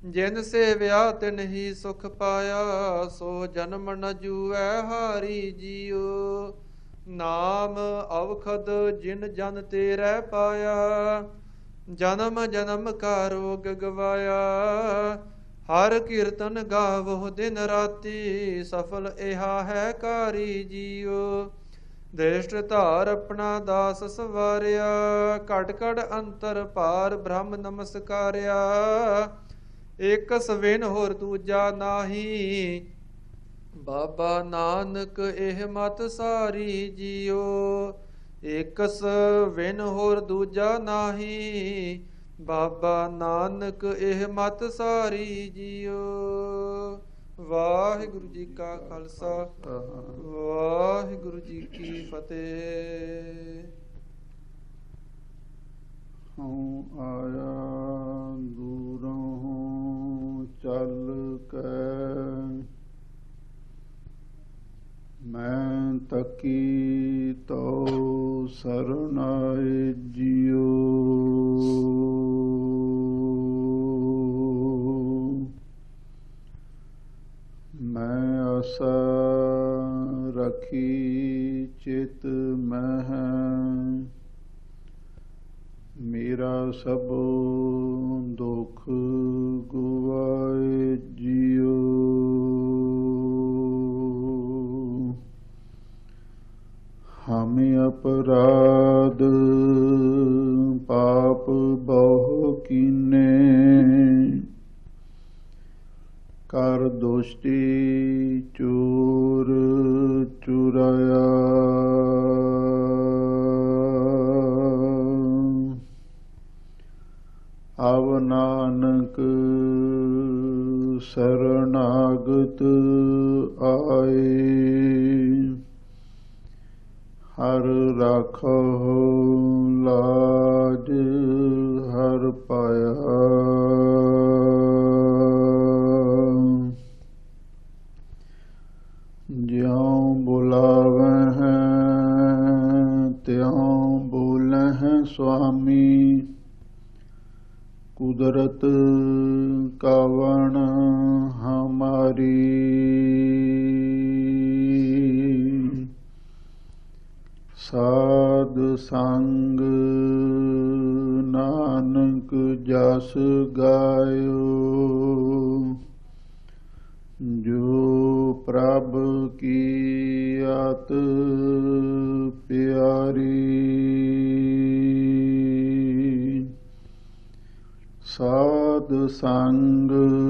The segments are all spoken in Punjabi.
ਜਿਨ ਸੇਵਿਆ ਤਿਨ ਹੀ ਸੁਖ ਪਾਇਆ, ਸੋ ਜਨਮ ਨ ਜੂਐ ਹਾਰੀ ਜੀਉ। ਨਾਮ ਅਵਖਦ ਜਿਨ ਜਨ ਤੇਰੇ ਪਾਇਆ, ਜਨਮ ਜਨਮ ਕਾ ਰੋਗ ਗਵਾਇਆ। ਹਰ ਕੀਰਤਨ ਗਾਵੋ ਦਿਨ ਰਾਤੀ, ਸਫਲ ਇਹਾ ਹੈ ਕਾਰੀ ਜੀਉ। ਦ੍ਰਿਸ਼ਟ ਧਾਰ ਆਪਣਾ ਦਾਸ ਸਵਾਰਿਆ, ਘਟ ਘਟ ਅੰਤਰ ਪਾਰ ਬ੍ਰਹਮ ਨਮਸਕਾਰਿਆ। ਇਕ ਸਵਿਨ ਹੋਰ ਦੂਜਾ ਨਾਹੀ, ਬਾਬਾ ਨਾਨਕ ਇਹ ਮਤ ਸਾਰੀ ਜੀਉ। ਇਕਸ ਵਿਨ ਹੋਰ ਦੂਜਾ ਨਾਹੀ, ਬਾਬਾ ਨਾਨਕ ਇਹ ਮਤ ਸਾਰੀ ਜੀਉ। ਵਾਹਿਗੁਰੂ ਜੀ ਕਾ ਖਾਲਸਾ, ਵਾਹਿਗੁਰੂ ਜੀ ਕੀ ਫਤਿਹ। ਹਉ ਆਇਆ ਦੂਰੋਂ ਚੱਲ ਕੇ, ਮੈਂ ਤਕੀ ਤੋ ਸਰਣ ਆਏ ਜੀਉ। ਮੈਂ ਆਸਾ ਰਖੀ ਚਿਤ ਮਹਿ, ਮੇਰਾ ਸਭ ਦੁਖ ਗੁਵਾਏ ਜੀਉ। ਹਮ ਅਪਰਾਧ ਪਾਪ ਬਹੁ ਕੀਨੇ, ਕਰ ਦੋਸਤੀ ਚੋਰ ਚੁਰਾਇਆ। ਅਵ ਨਾਨਕ ਸਰਨਾਗਤ ਆਏ, ਹਰ ਰਾਖੋ ਲਾਜ ਹਰ ਪਾਇਆ। ਜਿਉ ਬੁਲਾਵਹਿ ਤਿਉ ਬੋਲਹਿ ਸੁਆਮੀ, ਕੁਦਰਤ ਕਾਵਣ ਹਮਾਰੀ। ਸਾਧ ਸੰਗ ਨਾਨਕ ਜਸ ਗਾਇਓ, ਜੋ ਪ੍ਰਭ ਕੀ ਆਤ ਪਿਆਰੀ। ਸਾਧ ਸੰਗ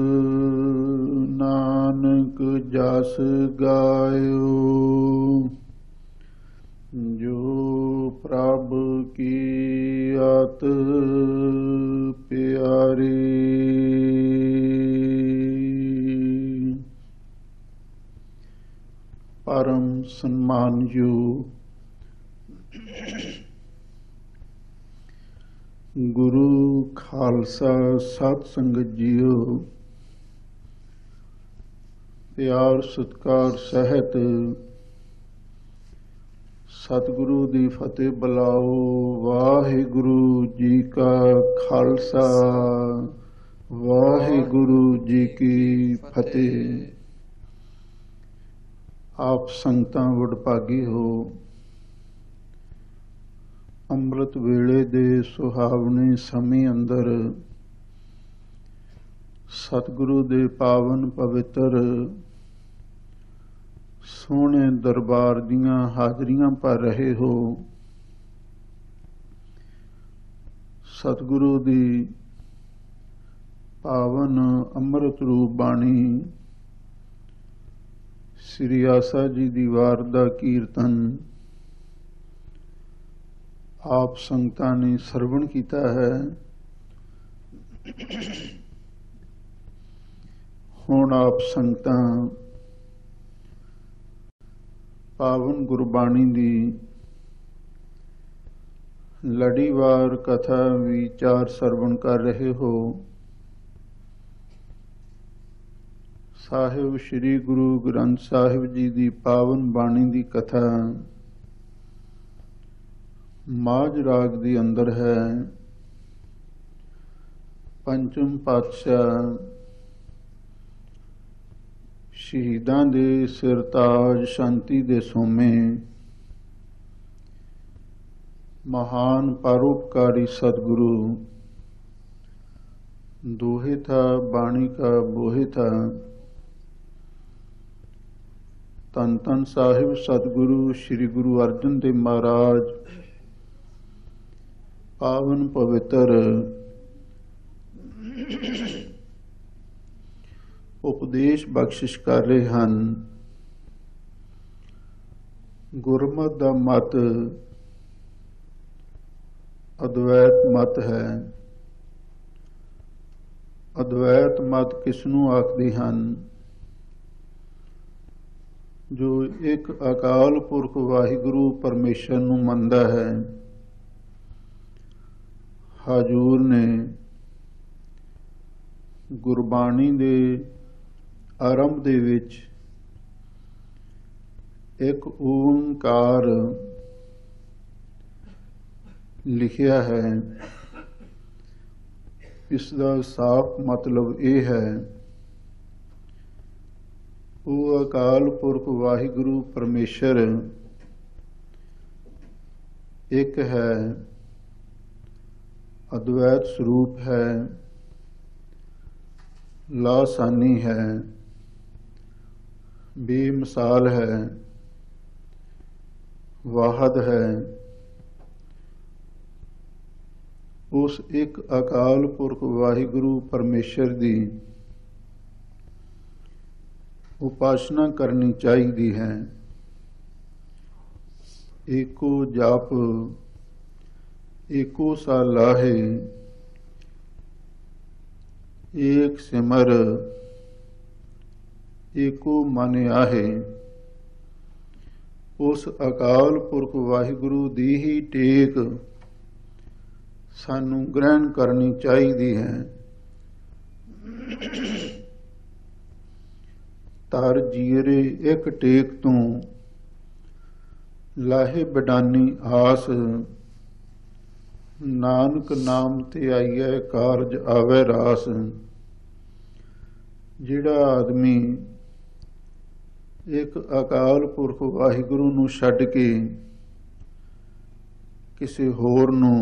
ਨਾਨਕ ਜਸ ਗਾਇਓ, ਜੋ ਪ੍ਰਭ ਕੀ ਆਤ ਪਿਆਰੀ। ਪਰਮ ਸਨਮਾਨਯੋਗ ਗੁਰੂ ਖਾਲਸਾ ਸਤ ਸੰਗਤ ਜੀਓ, ਪਿਆਰ ਸਤਿਕਾਰ ਸਹਿਤ ਸਤਿਗੁਰੂ ਦੀ ਫਤਿਹ ਬੁਲਾਓ। ਵਾਹਿਗੁਰੂ ਜੀ ਕਾ ਖਾਲਸਾ, ਵਾਹਿਗੁਰੂ ਜੀ ਕੀ ਫਤਿਹ। ਆਪ ਸੰਗਤਾਂ ਵਡਭਾਗੀ ਹੋ। ਅੰਮ੍ਰਿਤ ਵੇਲੇ ਦੇ ਸੁਹਾਵਣੇ ਸਮੇਂ ਅੰਦਰ ਸਤਿਗੁਰੂ ਦੇ ਪਾਵਨ ਪਵਿੱਤਰ ਸੋਹਣੇ ਦਰਬਾਰ ਦੀਆਂ ਹਾਜ਼ਰੀਆਂ ਭਰ ਰਹੇ ਹੋ। ਸਤਿਗੁਰੂ ਦੀ ਪਾਵਨ ਅੰਮ੍ਰਿਤ ਰੂਪ ਬਾਣੀ ਸ੍ਰੀ ਆਸਾ ਜੀ ਦੀ ਵਾਰ ਦਾ ਕੀਰਤਨ ਆਪ ਸੰਗਤਾਂ ਨੇ ਸਰਵਣ ਕੀਤਾ ਹੈ। ਹੁਣ ਆਪ ਸੰਗਤਾਂ ਪਾਵਨ ਗੁਰਬਾਣੀ ਦੀ ਲੜੀਵਾਰ ਕਥਾ ਵਿਚਾਰ ਸਰਵਣ ਕਰ ਰਹੇ ਹੋ। ਸਾਹਿਬ ਸ੍ਰੀ ਗੁਰੂ ਗ੍ਰੰਥ ਸਾਹਿਬ ਜੀ ਦੀ ਪਾਵਨ ਬਾਣੀ ਦੀ ਕਥਾ ਮਾਝ ਰਾਗ ਦੇ ਅੰਦਰ ਹੈ। ਪੰਚਮ ਪਾਤਸ਼ਾਹ ਸ਼ਹੀਦਾਂ ਦੇ ਸਿਰਤਾਜ ਸ਼ਾਂਤੀ ਦੇ ਸੋਮੇ ਮਹਾਨ ਪਰਉਪਕਾਰੀ ਸਤਿਗੁਰੂ ਦੋਹੇ ਥਾ ਬਾਣੀ ਕਾ ਬੋਹਿ ਥਾ ਧੰਨ ਧੰਨ ਸਾਹਿਬ ਸਤਿਗੁਰੂ ਸ੍ਰੀ ਗੁਰੂ ਅਰਜਨ ਦੇਵ ਮਹਾਰਾਜ ਪਾਵਨ ਪਵਿੱਤਰ ਉਪਦੇਸ਼ ਬਖਸ਼ਿਸ਼ ਕਰ ਰਹੇ ਹਨ। ਗੁਰਮਤਿ ਦਾ ਮਤ ਅਦਵੈਤ ਮਤ ਹੈ। ਅਦਵੈਤ ਮਤ ਕਿਸ ਨੂੰ ਆਖਦੇ ਹਨ? ਜੋ ਇੱਕ ਅਕਾਲ ਪੁਰਖ ਵਾਹਿਗੁਰੂ ਪਰਮੇਸ਼ਰ ਨੂੰ ਮੰਨਦਾ ਹੈ। ਹਜ਼ੂਰ ਨੇ ਗੁਰਬਾਣੀ ਦੇ ਆਰੰਭ ਦੇ ਵਿੱਚ ਇੱਕ ਓਂਕਾਰ ਲਿਖਿਆ ਹੈ। ਇਸ ਦਾ ਸਾਫ਼ ਮਤਲਬ ਇਹ ਹੈ, ਉਹ ਅਕਾਲ ਪੁਰਖ ਵਾਹਿਗੁਰੂ ਪਰਮੇਸ਼ਰ ਇੱਕ ਹੈ, ਅਦਵੈਤ ਸਰੂਪ ਹੈ, ਲਾਸਾਨੀ ਹੈ, ਬੇਮਿਸਾਲ ਹੈ, ਵਾਹਦ ਹੈ। ਉਸ ਇੱਕ ਅਕਾਲ ਪੁਰਖ ਵਾਹਿਗੁਰੂ ਪਰਮੇਸ਼ਰ ਦੀ ਉਪਾਸਨਾ ਕਰਨੀ ਚਾਹੀਦੀ ਹੈ। ਏਕੋ ਜਪ ਏਕੋ ਸਾ ਲਾਹੇ, ਏਕ ਸਿਮਰ ਏਕੋ ਮਨ ਆਹੇ। ਉਸ ਅਕਾਲ ਪੁਰਖ ਵਾਹਿਗੁਰੂ ਦੀ ਹੀ ਟੇਕ ਸਾਨੂੰ ਗ੍ਰਹਿਣ ਕਰਨੀ ਚਾਹੀਦੀ ਹੈ। ਤਰ ਜੀਰੇ ਇੱਕ ਟੇਕ ਤੋਂ ਲਾਹੇ ਬਡਾਨੀ ਆਸ, ਨਾਨਕ ਨਾਮ ਤੇ ਆਈਐ ਕਾਰਜ ਆਵੈ ਰਾਸ। ਜਿਹੜਾ ਆਦਮੀ ਇੱਕ ਅਕਾਲ ਪੁਰਖ ਵਾਹਿਗੁਰੂ ਨੂੰ ਛੱਡ ਕੇ ਕਿਸੇ ਹੋਰ ਨੂੰ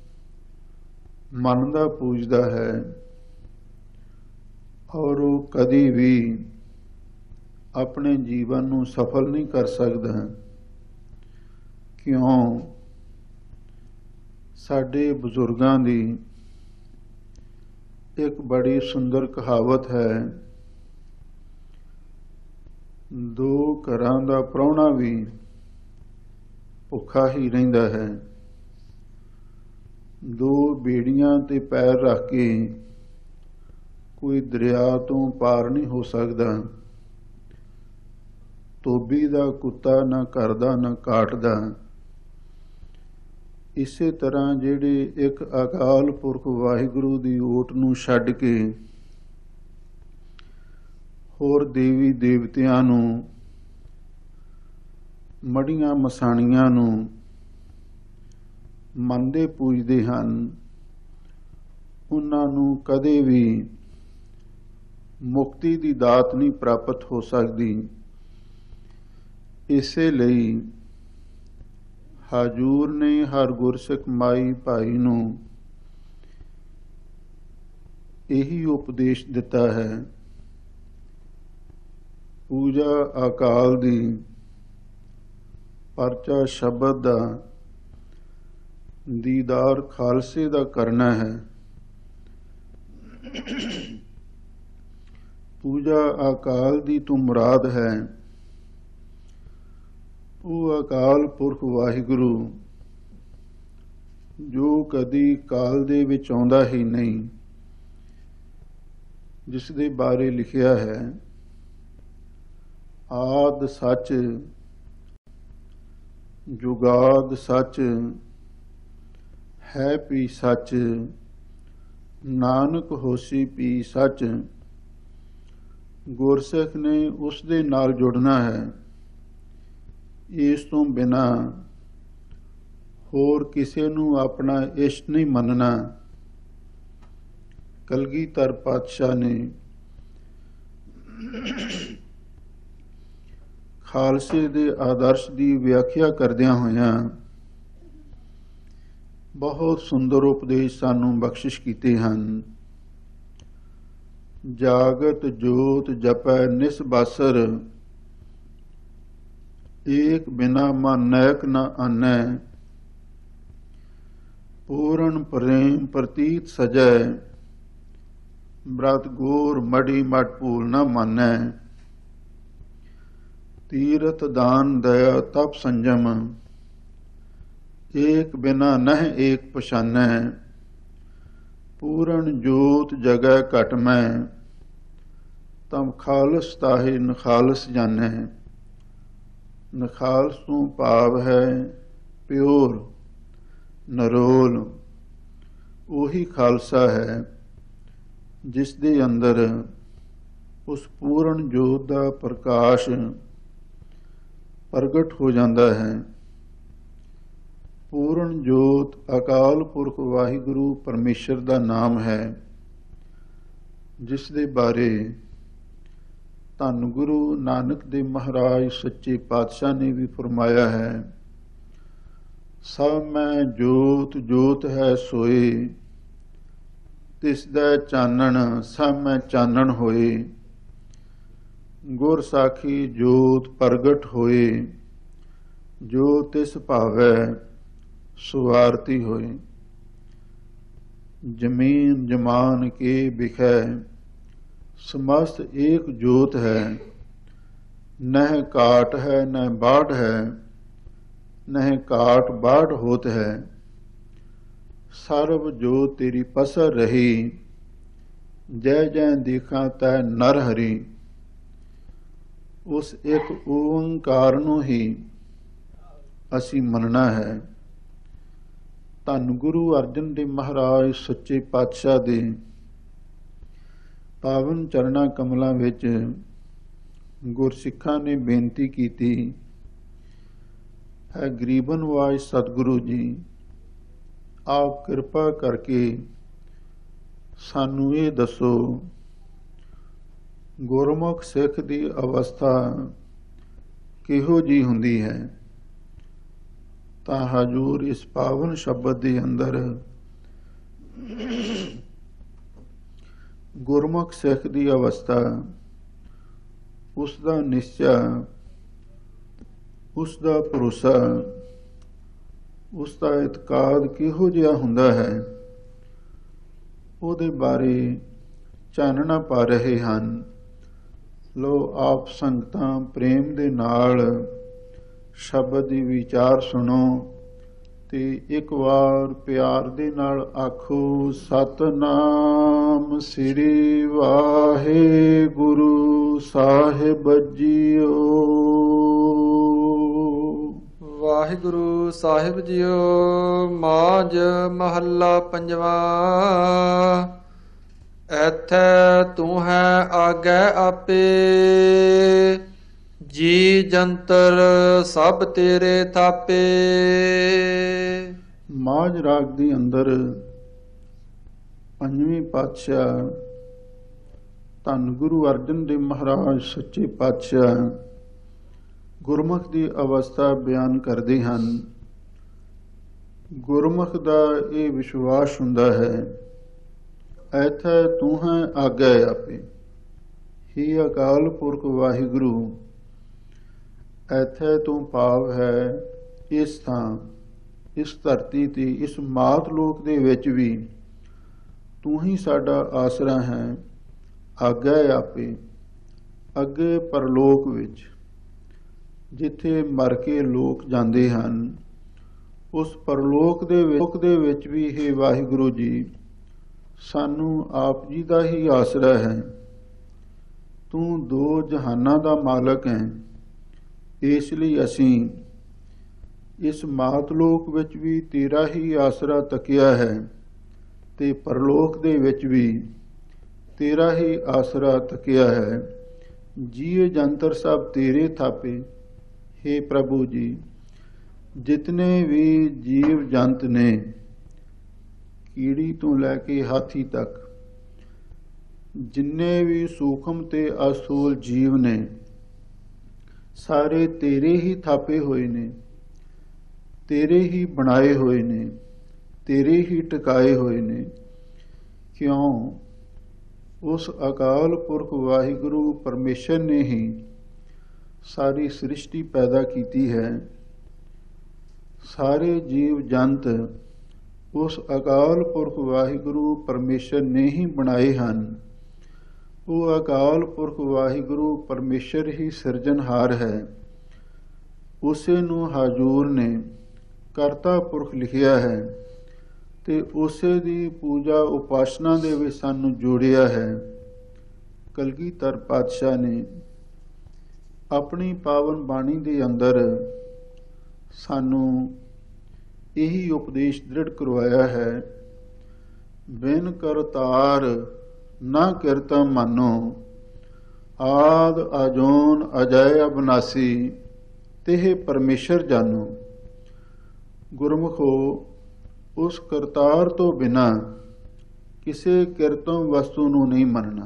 ਮੰਨਦਾ ਪੂਜਦਾ ਹੈ, ਔਰ ਉਹ ਕਦੀ ਵੀ ਆਪਣੇ ਜੀਵਨ ਨੂੰ ਸਫਲ ਨਹੀਂ ਕਰ ਸਕਦਾ। ਕਿਉਂ? ਸਾਡੇ ਬਜ਼ੁਰਗਾਂ ਦੀ ਇੱਕ ਬੜੀ ਸੁੰਦਰ ਕਹਾਵਤ ਹੈ, ਦੋ ਘਰਾਂ ਦਾ ਪ੍ਰਾਹੁਣਾ ਵੀ ਭੁੱਖਾ ਹੀ ਰਹਿੰਦਾ ਹੈ। ਦੋ ਬੇੜੀਆਂ ਤੇ ਪੈਰ ਰੱਖ ਕੇ ਕੋਈ ਦਰਿਆ ਤੋਂ ਪਾਰ ਨਹੀਂ ਹੋ ਸਕਦਾ। ਧੋਬੀ ਦਾ ਕੁੱਤਾ ਨਾ ਘਰ ਦਾ ਨਾ ਕਾਟ ਦਾ। ਇਸੇ ਤਰ੍ਹਾਂ ਜਿਹੜੇ ਇੱਕ ਅਕਾਲ ਪੁਰਖ ਵਾਹਿਗੁਰੂ ਦੀ ਓਟ ਨੂੰ ਛੱਡ ਕੇ ਹੋਰ ਦੇਵੀ ਦੇਵਤਿਆਂ ਨੂੰ, ਮੜੀਆਂ ਮਸਾਣੀਆਂ ਨੂੰ ਮੰਨਦੇ ਪੂਜਦੇ ਹਨ, ਉਹਨਾਂ ਨੂੰ ਕਦੇ ਵੀ ਮੁਕਤੀ ਦੀ ਦਾਤ ਨਹੀਂ ਪ੍ਰਾਪਤ ਹੋ ਸਕਦੀ। ਇਸੇ ਲਈ ਹਜ਼ੂਰ ਨੇ ਹਰ ਗੁਰਸਿੱਖ ਮਾਈ ਭਾਈ ਨੂੰ ਇਹੀ ਉਪਦੇਸ਼ ਦਿੱਤਾ ਹੈ, ਪੂਜਾ ਅਕਾਲ ਦੀ, ਪਰਚਾ ਸ਼ਬਦ ਦਾ, ਦੀਦਾਰ ਖਾਲਸੇ ਦਾ ਕਰਨਾ ਹੈ। ਪੂਜਾ ਅਕਾਲ ਦੀ ਤੋਂ ਮੁਰਾਦ ਹੈ ਉਹ ਅਕਾਲ ਪੁਰਖ ਵਾਹਿਗੁਰੂ ਜੋ ਕਦੀ ਕਾਲ ਦੇ ਵਿੱਚ ਆਉਂਦਾ ਹੀ ਨਹੀਂ, ਜਿਸ ਦੇ ਬਾਰੇ ਲਿਖਿਆ ਹੈ, ਆਦ ਸੱਚ ਜੁਗਾਦ ਸੱਚ ਹੈ ਪੀ ਸੱਚ, ਨਾਨਕ ਹੋਸੀ ਪੀ ਸੱਚ। ਗੁਰਸਿੱਖ ਨੇ ਉਸ ਦੇ ਨਾਲ ਜੁੜਨਾ ਹੈ। ਇਸ ਤੋਂ ਬਿਨਾਂ ਹੋਰ ਕਿਸੇ ਨੂੰ ਆਪਣਾ ਇਸ਼ਟ ਨਹੀਂ ਮੰਨਣਾ। ਕਲਗੀਧਰ ਪਾਤਸ਼ਾਹ ਨੇ ਖਾਲਸੇ ਦੇ ਆਦਰਸ਼ ਦੀ ਵਿਆਖਿਆ ਕਰਦਿਆਂ ਹੋਇਆਂ ਬਹੁਤ ਸੁੰਦਰ ਉਪਦੇਸ਼ ਸਾਨੂੰ ਬਖਸ਼ਿਸ਼ ਕੀਤੇ ਹਨ। ਜਾਗਤ ਜੋਤ ਜਪੈ ਨਿਸਬਾਸਰ, ਏਕ ਬਿਨਾ ਮਨ ਨੈਕ ਨ ਆਨੈ, ਪੂਰਨ ਪ੍ਰੇਮ ਪ੍ਰਤੀਤ ਸਜੈ, ਬ੍ਰਤ ਗੋਰ ਮੜੀ ਮਟ ਭੂਲ ਨ ਮਾਨੈ, ਤੀਰਥ ਦਾਨ ਦਇਆ ਤਪ ਸੰਜਮ, ਏਕ ਬਿਨਾ ਨਹਿ ਏਕ ਪਛਾਨੈ, ਪੂਰਨ ਜੋਤ ਜਗੈ ਘਟ ਮੈਂ, ਤਮ ਖਾਲਸ ਤਾਹੇ ਨਖਾਲਸ ਜਾਣੈ। ਨਖਾਲਸ ਤੋਂ ਭਾਵ ਹੈ ਪਿਓਰ ਨਰੋਲ, ਉਹੀ ਖਾਲਸਾ ਹੈ ਜਿਸ ਦੇ ਅੰਦਰ ਉਸ ਪੂਰਨ ਜੋਤ ਦਾ ਪ੍ਰਕਾਸ਼ ਪ੍ਰਗਟ ਹੋ ਜਾਂਦਾ ਹੈ। ਪੂਰਨ ਜੋਤ ਅਕਾਲ ਪੁਰਖ ਵਾਹਿਗੁਰੂ ਪਰਮੇਸ਼ਰ ਦਾ ਨਾਮ ਹੈ, ਜਿਸ ਦੇ ਬਾਰੇ ਧੰਨ ਗੁਰੂ ਨਾਨਕ ਦੇਵ ਮਹਾਰਾਜ ਸੱਚੇ ਪਾਤਸ਼ਾਹ ਨੇ ਵੀ ਫਰਮਾਇਆ ਹੈ, ਸਭ ਮੈਂ ਜੋਤ ਜੋਤ ਹੈ ਸੋਏ, ਤਿਸ ਦਾ ਚਾਨਣ ਸਭ ਮੈਂ ਚਾਨਣ ਹੋਏ, ਗੁਰ ਸਾਖੀ ਜੋਤ ਪ੍ਰਗਟ ਹੋਏ, ਜੋ ਤਿਸ ਭਾਵੈ ਸੁਆਰਤੀ ਹੋਏ। ਜਮੀਨ ਜਮਾਨ ਕੇ ਬਿਖੈ, ਸਮਸਤ ਏਕ ਜੋਤ ਹੈ, ਨਹਿ ਕਾਟ ਹੈ ਨਹਿ ਬਾढ़ ਹੈ, ਨਹਿ ਕਾਟ ਬਾढ़ ਹੋਤ ਹੈ, ਸਰਬ ਜੋ ਤੇਰੀ ਪਸਰ ਰਹੀ, ਜੈ ਜੈ ਦੇਖਾਂ ਤੈ ਨਰ ਹਰੀ। ਉਸ ਇੱਕ ਓੰਕਾਰ ਨੂੰ ਹੀ ਅਸੀਂ ਮੰਨਣਾ ਹੈ। ਧੰਨ ਗੁਰੂ ਅਰਜਨ ਦੇਵ ਮਹਾਰਾਜ ਸੱਚੇ ਪਾਤਸ਼ਾਹ ਦੇ ਪਾਵਨ ਚਰਨਾਂ ਕਮਲਾਂ ਵਿੱਚ ਗੁਰਸਿੱਖਾਂ ਨੇ ਬੇਨਤੀ ਕੀਤੀ ਹੈ, ਗਰੀਬਨ ਨਵਾਜ ਸਤਿਗੁਰੂ ਜੀ, ਆਪ ਕਿਰਪਾ ਕਰਕੇ ਸਾਨੂੰ ਇਹ ਦੱਸੋ, ਗੁਰਮੁਖ ਸਿੱਖ ਦੀ ਅਵਸਥਾ ਕਿਹੋ ਜਿਹੀ ਹੁੰਦੀ ਹੈ। ਤਾਂ ਹਜ਼ੂਰ ਇਸ ਪਾਵਨ ਸ਼ਬਦ ਦੇ ਅੰਦਰ ਗੁਰਮੁਖ ਸਿੱਖ ਦੀ ਅਵਸਥਾ, ਉਸ ਦਾ ਨਿਸ਼ਚਾ, ਉਸ ਦਾ ਭਰੋਸਾ, ਉਸ ਦਾ ਇਤਕਾਦ ਕਿਹੋ ਜਿਹਾ ਹੁੰਦਾ ਹੈ, ਉਹਦੇ ਬਾਰੇ ਚਾਨਣਾ ਪਾ ਰਹੇ ਹਨ। ਲੋ ਆਪ ਸੰਗਤਾਂ ਪ੍ਰੇਮ ਦੇ ਨਾਲ ਸ਼ਬਦ ਦੀ ਵਿਚਾਰ ਸੁਣੋ ਤੇ ਇੱਕ ਵਾਰ ਪਿਆਰ ਦੇ ਨਾਲ ਆਖੋ, ਸਤਨਾਮ ਸ੍ਰੀ ਵਾਹਿਗੁਰੂ ਸਾਹਿਬ ਜੀਓ। ਵਾਹਿਗੁਰੂ ਸਾਹਿਬ ਜੀਓ। ਮਾਝ ਮਹੱਲਾ ਪੰਜਵਾ। ਐਥੈ ਤੂੰ ਹੈ ਆਗੈ ਆਪੇ, ਜੀ ਜੰਤਰ ਸਭ ਤੇਰੇ ਥਾਪੇ। ਮਾਝ ਰਾਗ ਦੇ ਅੰਦਰ ਪੰਜਵੇਂ ਪਾਤਸ਼ਾਹ ਧੰਨ ਗੁਰੂ ਅਰਜਨ ਦੇਵ ਮਹਾਰਾਜ ਸੱਚੇ ਪਾਤਸ਼ਾਹ ਗੁਰਮੁਖ ਦੀ ਅਵਸਥਾ ਬਿਆਨ ਕਰਦੇ ਹਨ। ਗੁਰਮੁਖ ਦਾ ਇਹ ਵਿਸ਼ਵਾਸ ਹੁੰਦਾ ਹੈ, ਐਥੈ ਤੂੰ ਹੈ ਆਗੈ ਆਪੇ, ਹੀ ਅਕਾਲ ਪੁਰਖ ਵਾਹਿਗੁਰੂ। ਐਥੈ ਤੋਂ ਭਾਵ ਹੈ ਇਸ ਥਾਂ, ਇਸ ਧਰਤੀ ਤੇ, ਇਸ ਮਾਤ ਲੋਕ ਦੇ ਵਿੱਚ ਵੀ ਤੂੰ ਹੀ ਸਾਡਾ ਆਸਰਾ ਹੈ। ਆਗੈ ਆਪੇ, ਅੱਗੇ ਪਰਲੋਕ ਵਿੱਚ ਜਿੱਥੇ ਮਰ ਕੇ ਲੋਕ ਜਾਂਦੇ ਹਨ, ਉਸ ਪਰਲੋਕ ਦੇ ਵਿੱਚ ਵੀ हे ਵਾਹਿਗੁਰੂ ਜੀ, ਸਾਨੂੰ ਆਪ ਜੀ ਦਾ ਹੀ ਆਸਰਾ ਹੈ। ਤੂੰ ਦੋ ਜਹਾਨਾਂ ਦਾ ਮਾਲਕ ਹੈ, ਇਸ ਲਈ ਅਸੀਂ ਇਸ ਮਾਤਲੋਕ ਵਿੱਚ ਵੀ ਤੇਰਾ ਹੀ ਆਸਰਾ ਤੱਕਿਆ ਹੈ ਤੇ ਪਰਲੋਕ ਦੇ ਵਿੱਚ ਵੀ ਤੇਰਾ ਹੀ ਆਸਰਾ ਤੱਕਿਆ ਹੈ। ਜੀਵ ਜੰਤਰ ਸਭ ਤੇਰੇ ਥਾਪੇ। हे ਪ੍ਰਭੂ ਜੀ, ਜਿਤਨੇ ਵੀ ਜੀਵ ਜੰਤ ਨੇ, ਕੀੜੀ ਤੋਂ ਲੈ ਕੇ ਹਾਥੀ ਤੱਕ, ਜਿੰਨੇ ਵੀ ਸੂਖਮ ਤੇ ਅਸਥੂਲ ਜੀਵ ਨੇ, ਸਾਰੇ ਤੇਰੇ ਹੀ ਥਾਪੇ ਹੋਏ ਨੇ, ਤੇਰੇ ਹੀ ਬਣਾਏ ਹੋਏ ਨੇ, ਤੇਰੇ ਹੀ ਟਿਕਾਏ ਹੋਏ ਨੇ। ਕਿਉਂ? ਉਸ ਅਕਾਲ ਪੁਰਖ ਵਾਹਿਗੁਰੂ ਪਰਮੇਸ਼ਰ ਨੇ ਹੀ ਸਾਰੀ ਸ੍ਰਿਸ਼ਟੀ ਪੈਦਾ ਕੀਤੀ ਹੈ। ਸਾਰੇ ਜੀਵ ਜੰਤ ਉਸ ਅਕਾਲ ਪੁਰਖ ਵਾਹਿਗੁਰੂ ਪਰਮੇਸ਼ਰ ਨੇ ਹੀ ਬਣਾਏ ਹਨ। ਉਹ ਅਕਾਲ ਪੁਰਖ ਵਾਹਿਗੁਰੂ ਪਰਮੇਸ਼ਰ ਹੀ ਸਿਰਜਣਹਾਰ ਹੈ। ਉਸੇ ਨੂੰ ਹਜ਼ੂਰ ਨੇ ਕਰਤਾ ਪੁਰਖ ਲਿਖਿਆ ਹੈ ਤੇ ਉਸੇ ਦੀ ਪੂਜਾ ਉਪਾਸਨਾ ਦੇ ਵਿੱਚ ਸਾਨੂੰ ਜੋੜਿਆ ਹੈ। ਕਲਗੀਧਰ ਪਾਤਸ਼ਾਹ ਨੇ ਆਪਣੀ ਪਾਵਨ ਬਾਣੀ ਦੇ ਅੰਦਰ ਸਾਨੂੰ ਇਹੀ ਉਪਦੇਸ਼ ਦ੍ਰਿੜ ਕਰਵਾਇਆ ਹੈ, ਬਿਨ ਕਰਤਾਰ ਨਾ ਕਿਰਤਮ ਮਾਨੋ, ਆਦ ਆਜੋਨ ਅਜੈ ਅਬਨਾਸੀ, ਤਿਹ ਪਰਮੇਸ਼ਰ ਜਾਨੋ। ਗੁਰਮੁਖੋ, ਉਸ ਕਰਤਾਰ ਤੋਂ ਬਿਨਾਂ ਕਿਸੇ ਕਿਰਤਮ ਵਸਤੂ ਨੂੰ ਨਹੀਂ ਮੰਨਣਾ।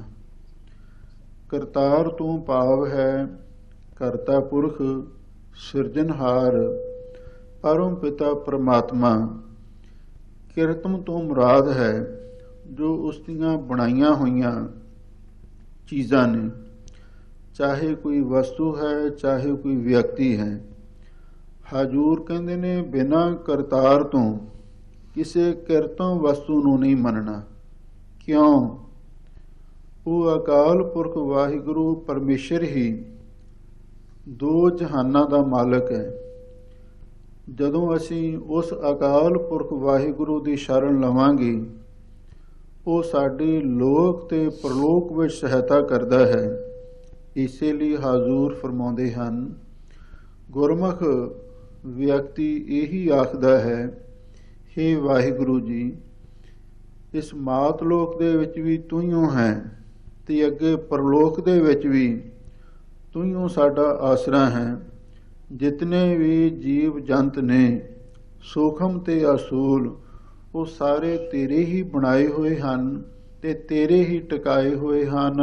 ਕਰਤਾਰ ਤੋਂ ਭਾਵ ਹੈ ਕਰਤਾ ਪੁਰਖ, ਸਿਰਜਣਹਾਰ, ਪਰਮ ਪਿਤਾ ਪਰਮਾਤਮਾ। ਕਿਰਤਮ ਤੋਂ ਮੁਰਾਦ ਹੈ ਜੋ ਉਸ ਦੀਆਂ ਬਣਾਈਆਂ ਹੋਈਆਂ ਚੀਜ਼ਾਂ ਨੇ, ਚਾਹੇ ਕੋਈ ਵਸਤੂ ਹੈ, ਚਾਹੇ ਕੋਈ ਵਿਅਕਤੀ ਹੈ। ਹਜ਼ੂਰ ਕਹਿੰਦੇ ਨੇ ਬਿਨਾਂ ਕਰਤਾਰ ਤੋਂ ਕਿਸੇ ਕਿਰਤਮ ਵਸਤੂ ਨੂੰ ਨਹੀਂ ਮੰਨਣਾ। ਕਿਉਂ? ਉਹ ਅਕਾਲ ਪੁਰਖ ਵਾਹਿਗੁਰੂ ਪਰਮੇਸ਼ਰ ਹੀ ਦੋ ਜਹਾਨਾਂ ਦਾ ਮਾਲਕ ਹੈ। ਜਦੋਂ ਅਸੀਂ ਉਸ ਅਕਾਲ ਪੁਰਖ ਵਾਹਿਗੁਰੂ ਦੀ ਸ਼ਰਨ ਲਵਾਂਗੇ, ਉਹ ਸਾਡੀ ਲੋਕ ਤੇ ਪਰਲੋਕ ਵਿੱਚ ਸਹਾਇਤਾ ਕਰਦਾ ਹੈ। ਇਸੇ ਲਈ ਹਜ਼ੂਰ ਫਰਮਾਉਂਦੇ ਹਨ, ਗੁਰਮੁਖ ਵਿਅਕਤੀ ਇਹੀ ਆਖਦਾ ਹੈ, ਹੇ ਵਾਹਿਗੁਰੂ ਜੀ, ਇਸ ਮਾਤ ਲੋਕ ਦੇ ਵਿੱਚ ਵੀ ਤੂੰ ਹੀ ਹੈ ਤੇ ਅੱਗੇ ਪਰਲੋਕ ਦੇ ਵਿੱਚ ਵੀ ਤੂੰ ਹੀ ਸਾਡਾ ਆਸਰਾ ਹੈ। ਜਿਤਨੇ ਵੀ ਜੀਵ ਜੰਤ ਨੇ, ਸੂਖਮ ਤੇ ਅਸੂਲ, ਉਹ ਸਾਰੇ ਤੇਰੇ ਹੀ ਬਣਾਏ ਹੋਏ ਹਨ ਤੇ ਤੇਰੇ ਹੀ ਟਿਕਾਏ ਹੋਏ ਹਨ।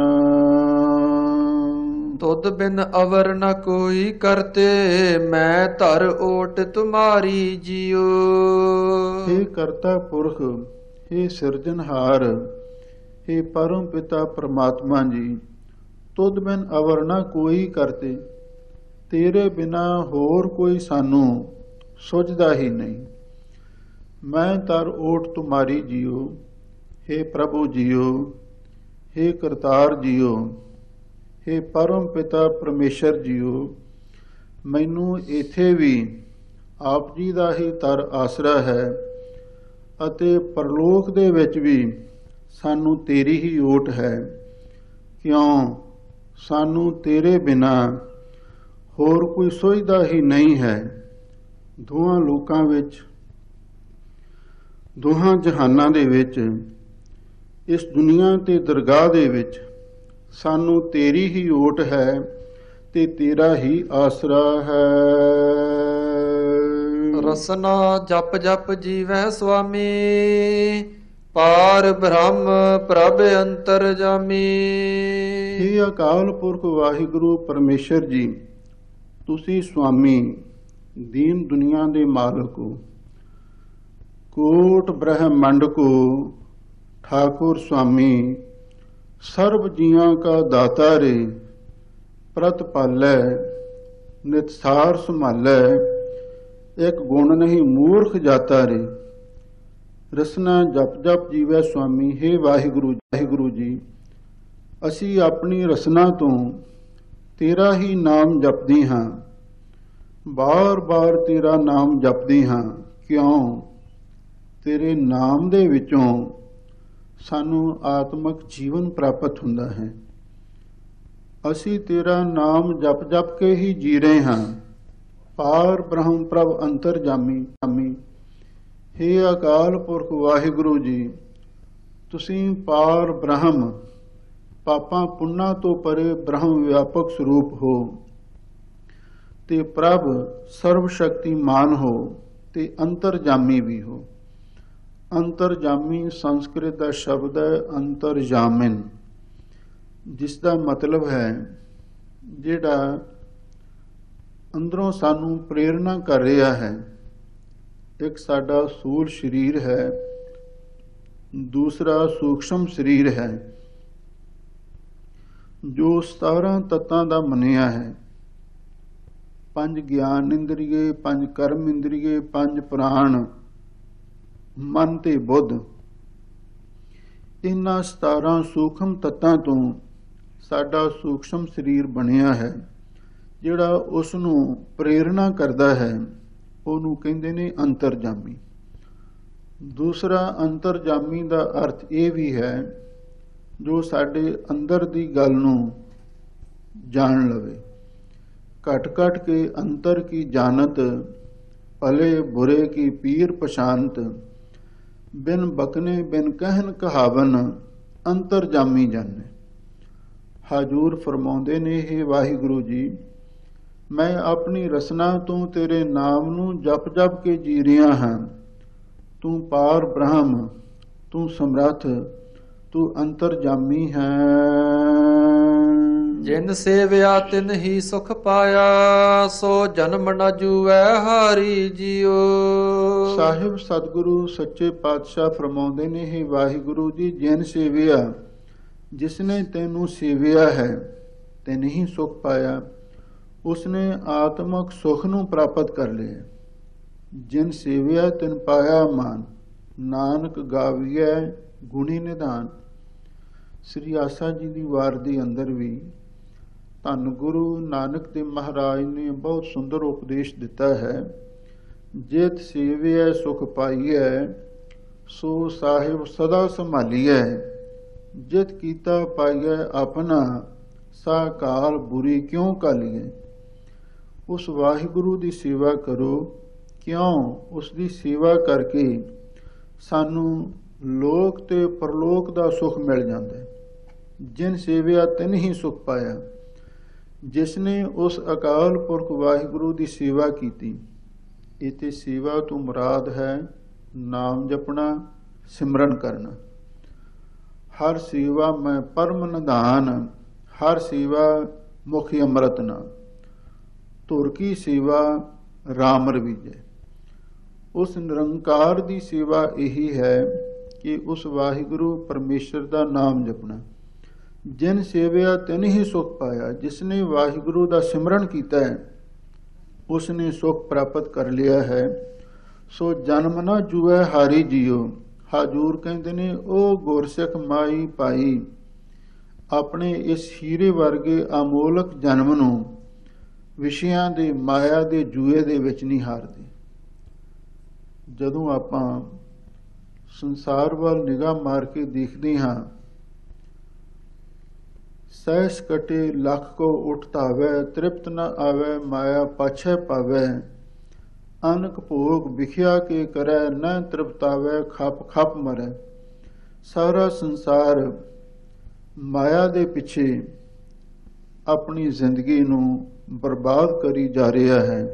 ਤੁਧ ਬਿਨ ਅਵਰ ਨ ਕੋਈ ਕਰਤੇ, ਮੈਂ ਧਰ ਓਟ ਤੁਮਾਰੀ ਜਿਉ। हे ਕਰਤਾ ਪੁਰਖ, हे ਸਿਰਜਣਹਾਰ, हे ਪਰਮ ਪਿਤਾ ਪਰਮਾਤਮਾ ਜੀ, ਤੁਧ ਬਿਨ ਅਵਰ ਨ ਕੋਈ ਕਰਤੇ, ਤੇਰੇ ਬਿਨਾ ਹੋਰ ਕੋਈ ਸਾਨੂੰ ਸੁਝਦਾ ਹੀ ਨਹੀਂ। ਮੈਂ ਧਰ ਓਟ ਤੁਮਾਰੀ ਜਿਉ, हे ਪ੍ਰਭੂ ਜੀਓ, हे ਕਰਤਾਰ ਜੀਓ, हे ਪਰਮ ਪਿਤਾ ਪਰਮੇਸ਼ਰ ਜੀਓ, ਮੈਨੂੰ ਇੱਥੇ ਵੀ ਆਪ ਜੀ ਦਾ ਹੀ ਧਰ ਆਸਰਾ ਹੈ ਅਤੇ ਪਰਲੋਕ ਦੇ ਵਿੱਚ ਵੀ ਸਾਨੂੰ ਤੇਰੀ ਹੀ ਓਟ ਹੈ। ਕਿਉਂ? ਸਾਨੂੰ ਤੇਰੇ ਬਿਨਾ ਹੋਰ ਕੋਈ ਸੁਝਦਾ ਹੀ ਨਹੀਂ ਹੈ। ਦੋਹਾਂ ਲੋਕਾਂ ਵਿੱਚ, ਦੋਹਾਂ ਜਹਾਨਾਂ ਦੇ ਵਿੱਚ, ਇਸ ਦੁਨੀਆ ਤੇ ਦਰਗਾਹ ਦੇ ਵਿੱਚ ਸਾਨੂੰ ਤੇਰੀ ਹੀ ਓਟ ਹੈ ਤੇ ਤੇਰਾ ਹੀ ਆਸਰਾ ਹੈ। ਰਸਨਾ ਜਪ ਜਪ ਜੀਵੈ ਸੁਆਮੀ, ਪਾਰ ਬ੍ਰਹਮ ਪ੍ਰਭ ਅੰਤਰ ਜਾਮੀ। हे ਅਕਾਲ ਪੁਰਖ ਵਾਹਿਗੁਰੂ ਪਰਮੇਸ਼ਰ ਜੀ, ਤੁਸੀਂ ਸੁਆਮੀ, ਦੀਨ ਦੁਨੀਆ ਦੇ ਮਾਲਕ ਹੋ। ਕੋਟ ਬ੍ਰਹਮੰਡ ਕੋ ठाकुर स्वामी, सर्व जियां का दाता रे, प्रतिपालै नितसार संभालै, एक गुण नहीं मूर्ख जाता रे। रसना जप जप जीवै स्वामी। हे वाहिगुरु जी, असी अपनी रसना तो तेरा ही नाम जपदी हाँ, बार बार तेरा नाम जपदी हाँ। क्यों? तेरे नाम दे विचों सानू आत्मक जीवन प्राप्त हुंदा है। असी तेरा नाम जप जप के ही जी रहे हाँ। पार ब्रह्म प्रभ अंतर जामी। हे अकाल पुरख वाहिगुरु जी, तुसीं पार ब्रह्म, पापां पुन्ना तो परे ब्रह्म व्यापक स्वरूप हो ते प्रभ सर्वशक्तिमान हो ते अंतरजामी भी हो। अंतरजामी संस्कृत का शब्द है अंतरजामिन, जिसका मतलब है जिहड़ा ਅੰਦਰੋਂ ਸਾਨੂੰ ਪ੍ਰੇਰਣਾ ਕਰ ਰਿਹਾ ਹੈ। ਇੱਕ ਸਾਡਾ ਸੂਲ ਸਰੀਰ ਹੈ, ਦੂਸਰਾ ਸੂਖਸ਼ਮ ਸਰੀਰ ਹੈ, ਜੋ 17 ਤੱਤਾਂ ਦਾ ਮੰਨਿਆ ਹੈ। 5 ਗਿਆਨ ਇੰਦਰੀਏ, 5 ਕਰਮ ਇੰਦਰੀਏ, 5 ਪ੍ਰਾਣ, ਮਨ ਤੇ ਬੁੱਧ। ਇਹਨਾਂ 17 ਸੂਖਮ ਤੱਤਾਂ ਤੋਂ ਸਾਡਾ ਸੂਖਸ਼ਮ ਸਰੀਰ ਬਣਿਆ ਹੈ। ਜਿਹੜਾ ਉਸ ਨੂੰ ਪ੍ਰੇਰਣਾ ਕਰਦਾ ਹੈ ਉਹਨੂੰ ਕਹਿੰਦੇ ਨੇ ਅੰਤਰਜਾਮੀ। ਦੂਸਰਾ ਅੰਤਰਜਾਮੀ ਦਾ ਅਰਥ ਇਹ ਵੀ ਹੈ ਜੋ ਸਾਡੇ ਅੰਦਰ ਦੀ ਗੱਲ ਨੂੰ ਜਾਣ ਲਵੇ। ਘਟ ਘਟ ਕੇ ਅੰਤਰ ਕੀ ਜਾਣਤ, ਭਲੇ ਬੁਰੇ ਕੀ ਪੀਰ ਪਛਾਨਤ, ਬਿਨ ਬਕਨੇ ਬਿਨ ਕਹਿਨ ਕਹਾਵਨ, ਅੰਤਰਜਾਮੀ ਜਾਣੇ। ਹਜੂਰ ਫਰਮਾਉਂਦੇ ਨੇ, ਹੇ ਵਾਹਿਗੁਰੂ ਜੀ, ਮੈਂ ਆਪਣੀ ਰਸਨਾ ਤੋਂ ਤੇਰੇ ਨਾਮ ਨੂੰ ਜਪ ਜਪ ਕੇ ਜੀ ਰਿਹਾ ਹਾਂ। ਤੂੰ ਪਾਰ ਬ੍ਰਹਮ, ਤੂੰ ਸਮਰੱਥ, ਤੂੰ ਅੰਤਰਜਾਮੀ ਹੈ। ਜਿਨ ਸੇਵਿਆ ਤਿਨ ਹੀ ਸੁਖ ਪਾਇਆ, ਸੋ ਜਨਮ ਨ ਜੂਐ ਹਾਰੀ ਜੀਓ। ਸਾਹਿਬ ਸਤਿਗੁਰੂ ਸੱਚੇ ਪਾਤਸ਼ਾਹ ਫਰਮਾਉਂਦੇ ਨੇ, ਹੇ ਵਾਹਿਗੁਰੂ ਜੀ, ਜਿਨ ਸੇਵਿਆ, ਜਿਸਨੇ ਤੈਨੂੰ ਸੇਵਿਆ ਹੈ, ਤਿਨ ਹੀ ਸੁਖ ਪਾਇਆ, ਉਸਨੇ ਆਤਮਕ ਸੁਖ ਨੂੰ ਪ੍ਰਾਪਤ ਕਰ ਲਿਆ। ਜਿਨ ਸੇਵਿਆ ਤਿਨ ਪਾਇਆ ਮਾਨ, ਨਾਨਕ ਗਾਵੀਐ ਗੁਣੀ ਨਿਧਾਨ। ਸ੍ਰੀ ਆਸਾ ਜੀ ਦੀ ਵਾਰ ਦੇ ਅੰਦਰ ਵੀ ਧੰਨ ਗੁਰੂ ਨਾਨਕ ਦੇਵ ਮਹਾਰਾਜ ਨੇ ਬਹੁਤ ਸੁੰਦਰ ਉਪਦੇਸ਼ ਦਿੱਤਾ ਹੈ। ਜਿਤ ਸੇਵਿਐ ਸੁਖ ਪਾਈਐ, ਸੋ ਸਾਹਿਬ ਸਦਾ ਸੰਭਾਲੀਐ। ਜਿਤ ਕੀਤਾ ਪਾਈਐ ਆਪਣਾ, ਸਾ ਕਾਲ ਬੁਰੀ ਕਿਉਂ ਕਾਲੀਐ। ਉਸ ਵਾਹਿਗੁਰੂ ਦੀ ਸੇਵਾ ਕਰੋ, ਕਿਉਂ ਉਸ ਦੀ ਸੇਵਾ ਕਰਕੇ ਸਾਨੂੰ ਲੋਕ ਤੇ ਪਰਲੋਕ ਦਾ ਸੁਖ ਮਿਲ ਜਾਂਦਾ ਹੈ। ਜਿਨ ਸੇਵਿਆ ਤਿਨ ਹੀ ਸੁਖ ਪਾਇਆ। ਜਿਸ ਨੇ ਉਸ ਅਕਾਲ ਪੁਰਖ ਵਾਹਿਗੁਰੂ ਦੀ ਸੇਵਾ ਕੀਤੀ। ਇਤੇ ਸੇਵਾ ਤੋਂ ਮੁਰਾਦ ਹੈ ਨਾਮ ਜਪਣਾ, ਸਿਮਰਨ ਕਰਨਾ। ਹਰ ਸੇਵਾ ਮੈਂ ਪਰਮ ਨਿਧਾਨ, ਹਰ ਸੇਵਾ ਮੁਖੀ ਅੰਮ੍ਰਿਤ ਨਾਮ। ਧੁਰ ਕੀ ਸੇਵਾ ਰਾਮ ਰਵੀਜੈ। ਉਸ ਨਿਰੰਕਾਰ ਦੀ ਸੇਵਾ ਇਹੀ ਹੈ ਕਿ ਉਸ ਵਾਹਿਗੁਰੂ ਪਰਮੇਸ਼ਰ ਦਾ ਨਾਮ ਜਪਣਾ। ਜਿਨ ਸੇਵਿਆ ਤਿਨ ਹੀ ਸੁਖ ਪਾਇਆ। ਜਿਸ ਨੇ ਵਾਹਿਗੁਰੂ ਦਾ ਸਿਮਰਨ ਕੀਤਾ ਹੈ, ਉਸ ਨੇ ਸੁਖ ਪ੍ਰਾਪਤ ਕਰ ਲਿਆ ਹੈ। ਸੋ ਜਨਮ ਨਾ ਜੂਐ ਹਾਰੀ ਜੀਓ। ਹਜੂਰ ਕਹਿੰਦੇ ਨੇ, ਉਹ ਗੁਰਸਿੱਖ ਮਾਈ ਭਾਈ ਆਪਣੇ ਇਸ ਹੀਰੇ ਵਰਗੇ ਅਮੋਲਕ ਜਨਮ ਨੂੰ ਵਿਸ਼ਿਆਂ ਦੇ ਮਾਇਆ ਦੇ ਜੂਏ ਦੇ ਵਿੱਚ ਨਹੀਂ ਹਾਰਦੇ। ਜਦੋਂ ਆਪਾਂ ਸੰਸਾਰ ਵੱਲ ਨਿਗਾਹ ਮਾਰ ਕੇ ਦੇਖਦੇ ਹਾਂ, ਸਹਿਸ ਕਟੇ ਲੱਖ ਕੋ ਉਠ ਧਾਵੈ, ਤ੍ਰਿਪਤ ਨ ਆਵੈ ਮਾਇਆ ਪਾਛੈ ਪਾਵੈ। ਅਨਕ ਭੋਗ ਵਿਖਿਆ ਕੇ ਕਰੈ, ਨ ਤ੍ਰਿਪਤਾਵੈ ਖਪ ਖਪ ਮਰੈ। ਸਾਰਾ ਸੰਸਾਰ ਮਾਇਆ ਦੇ ਪਿੱਛੇ ਆਪਣੀ ਜ਼ਿੰਦਗੀ ਨੂੰ ਬਰਬਾਦ ਕਰੀ ਜਾ ਰਿਹਾ ਹੈ।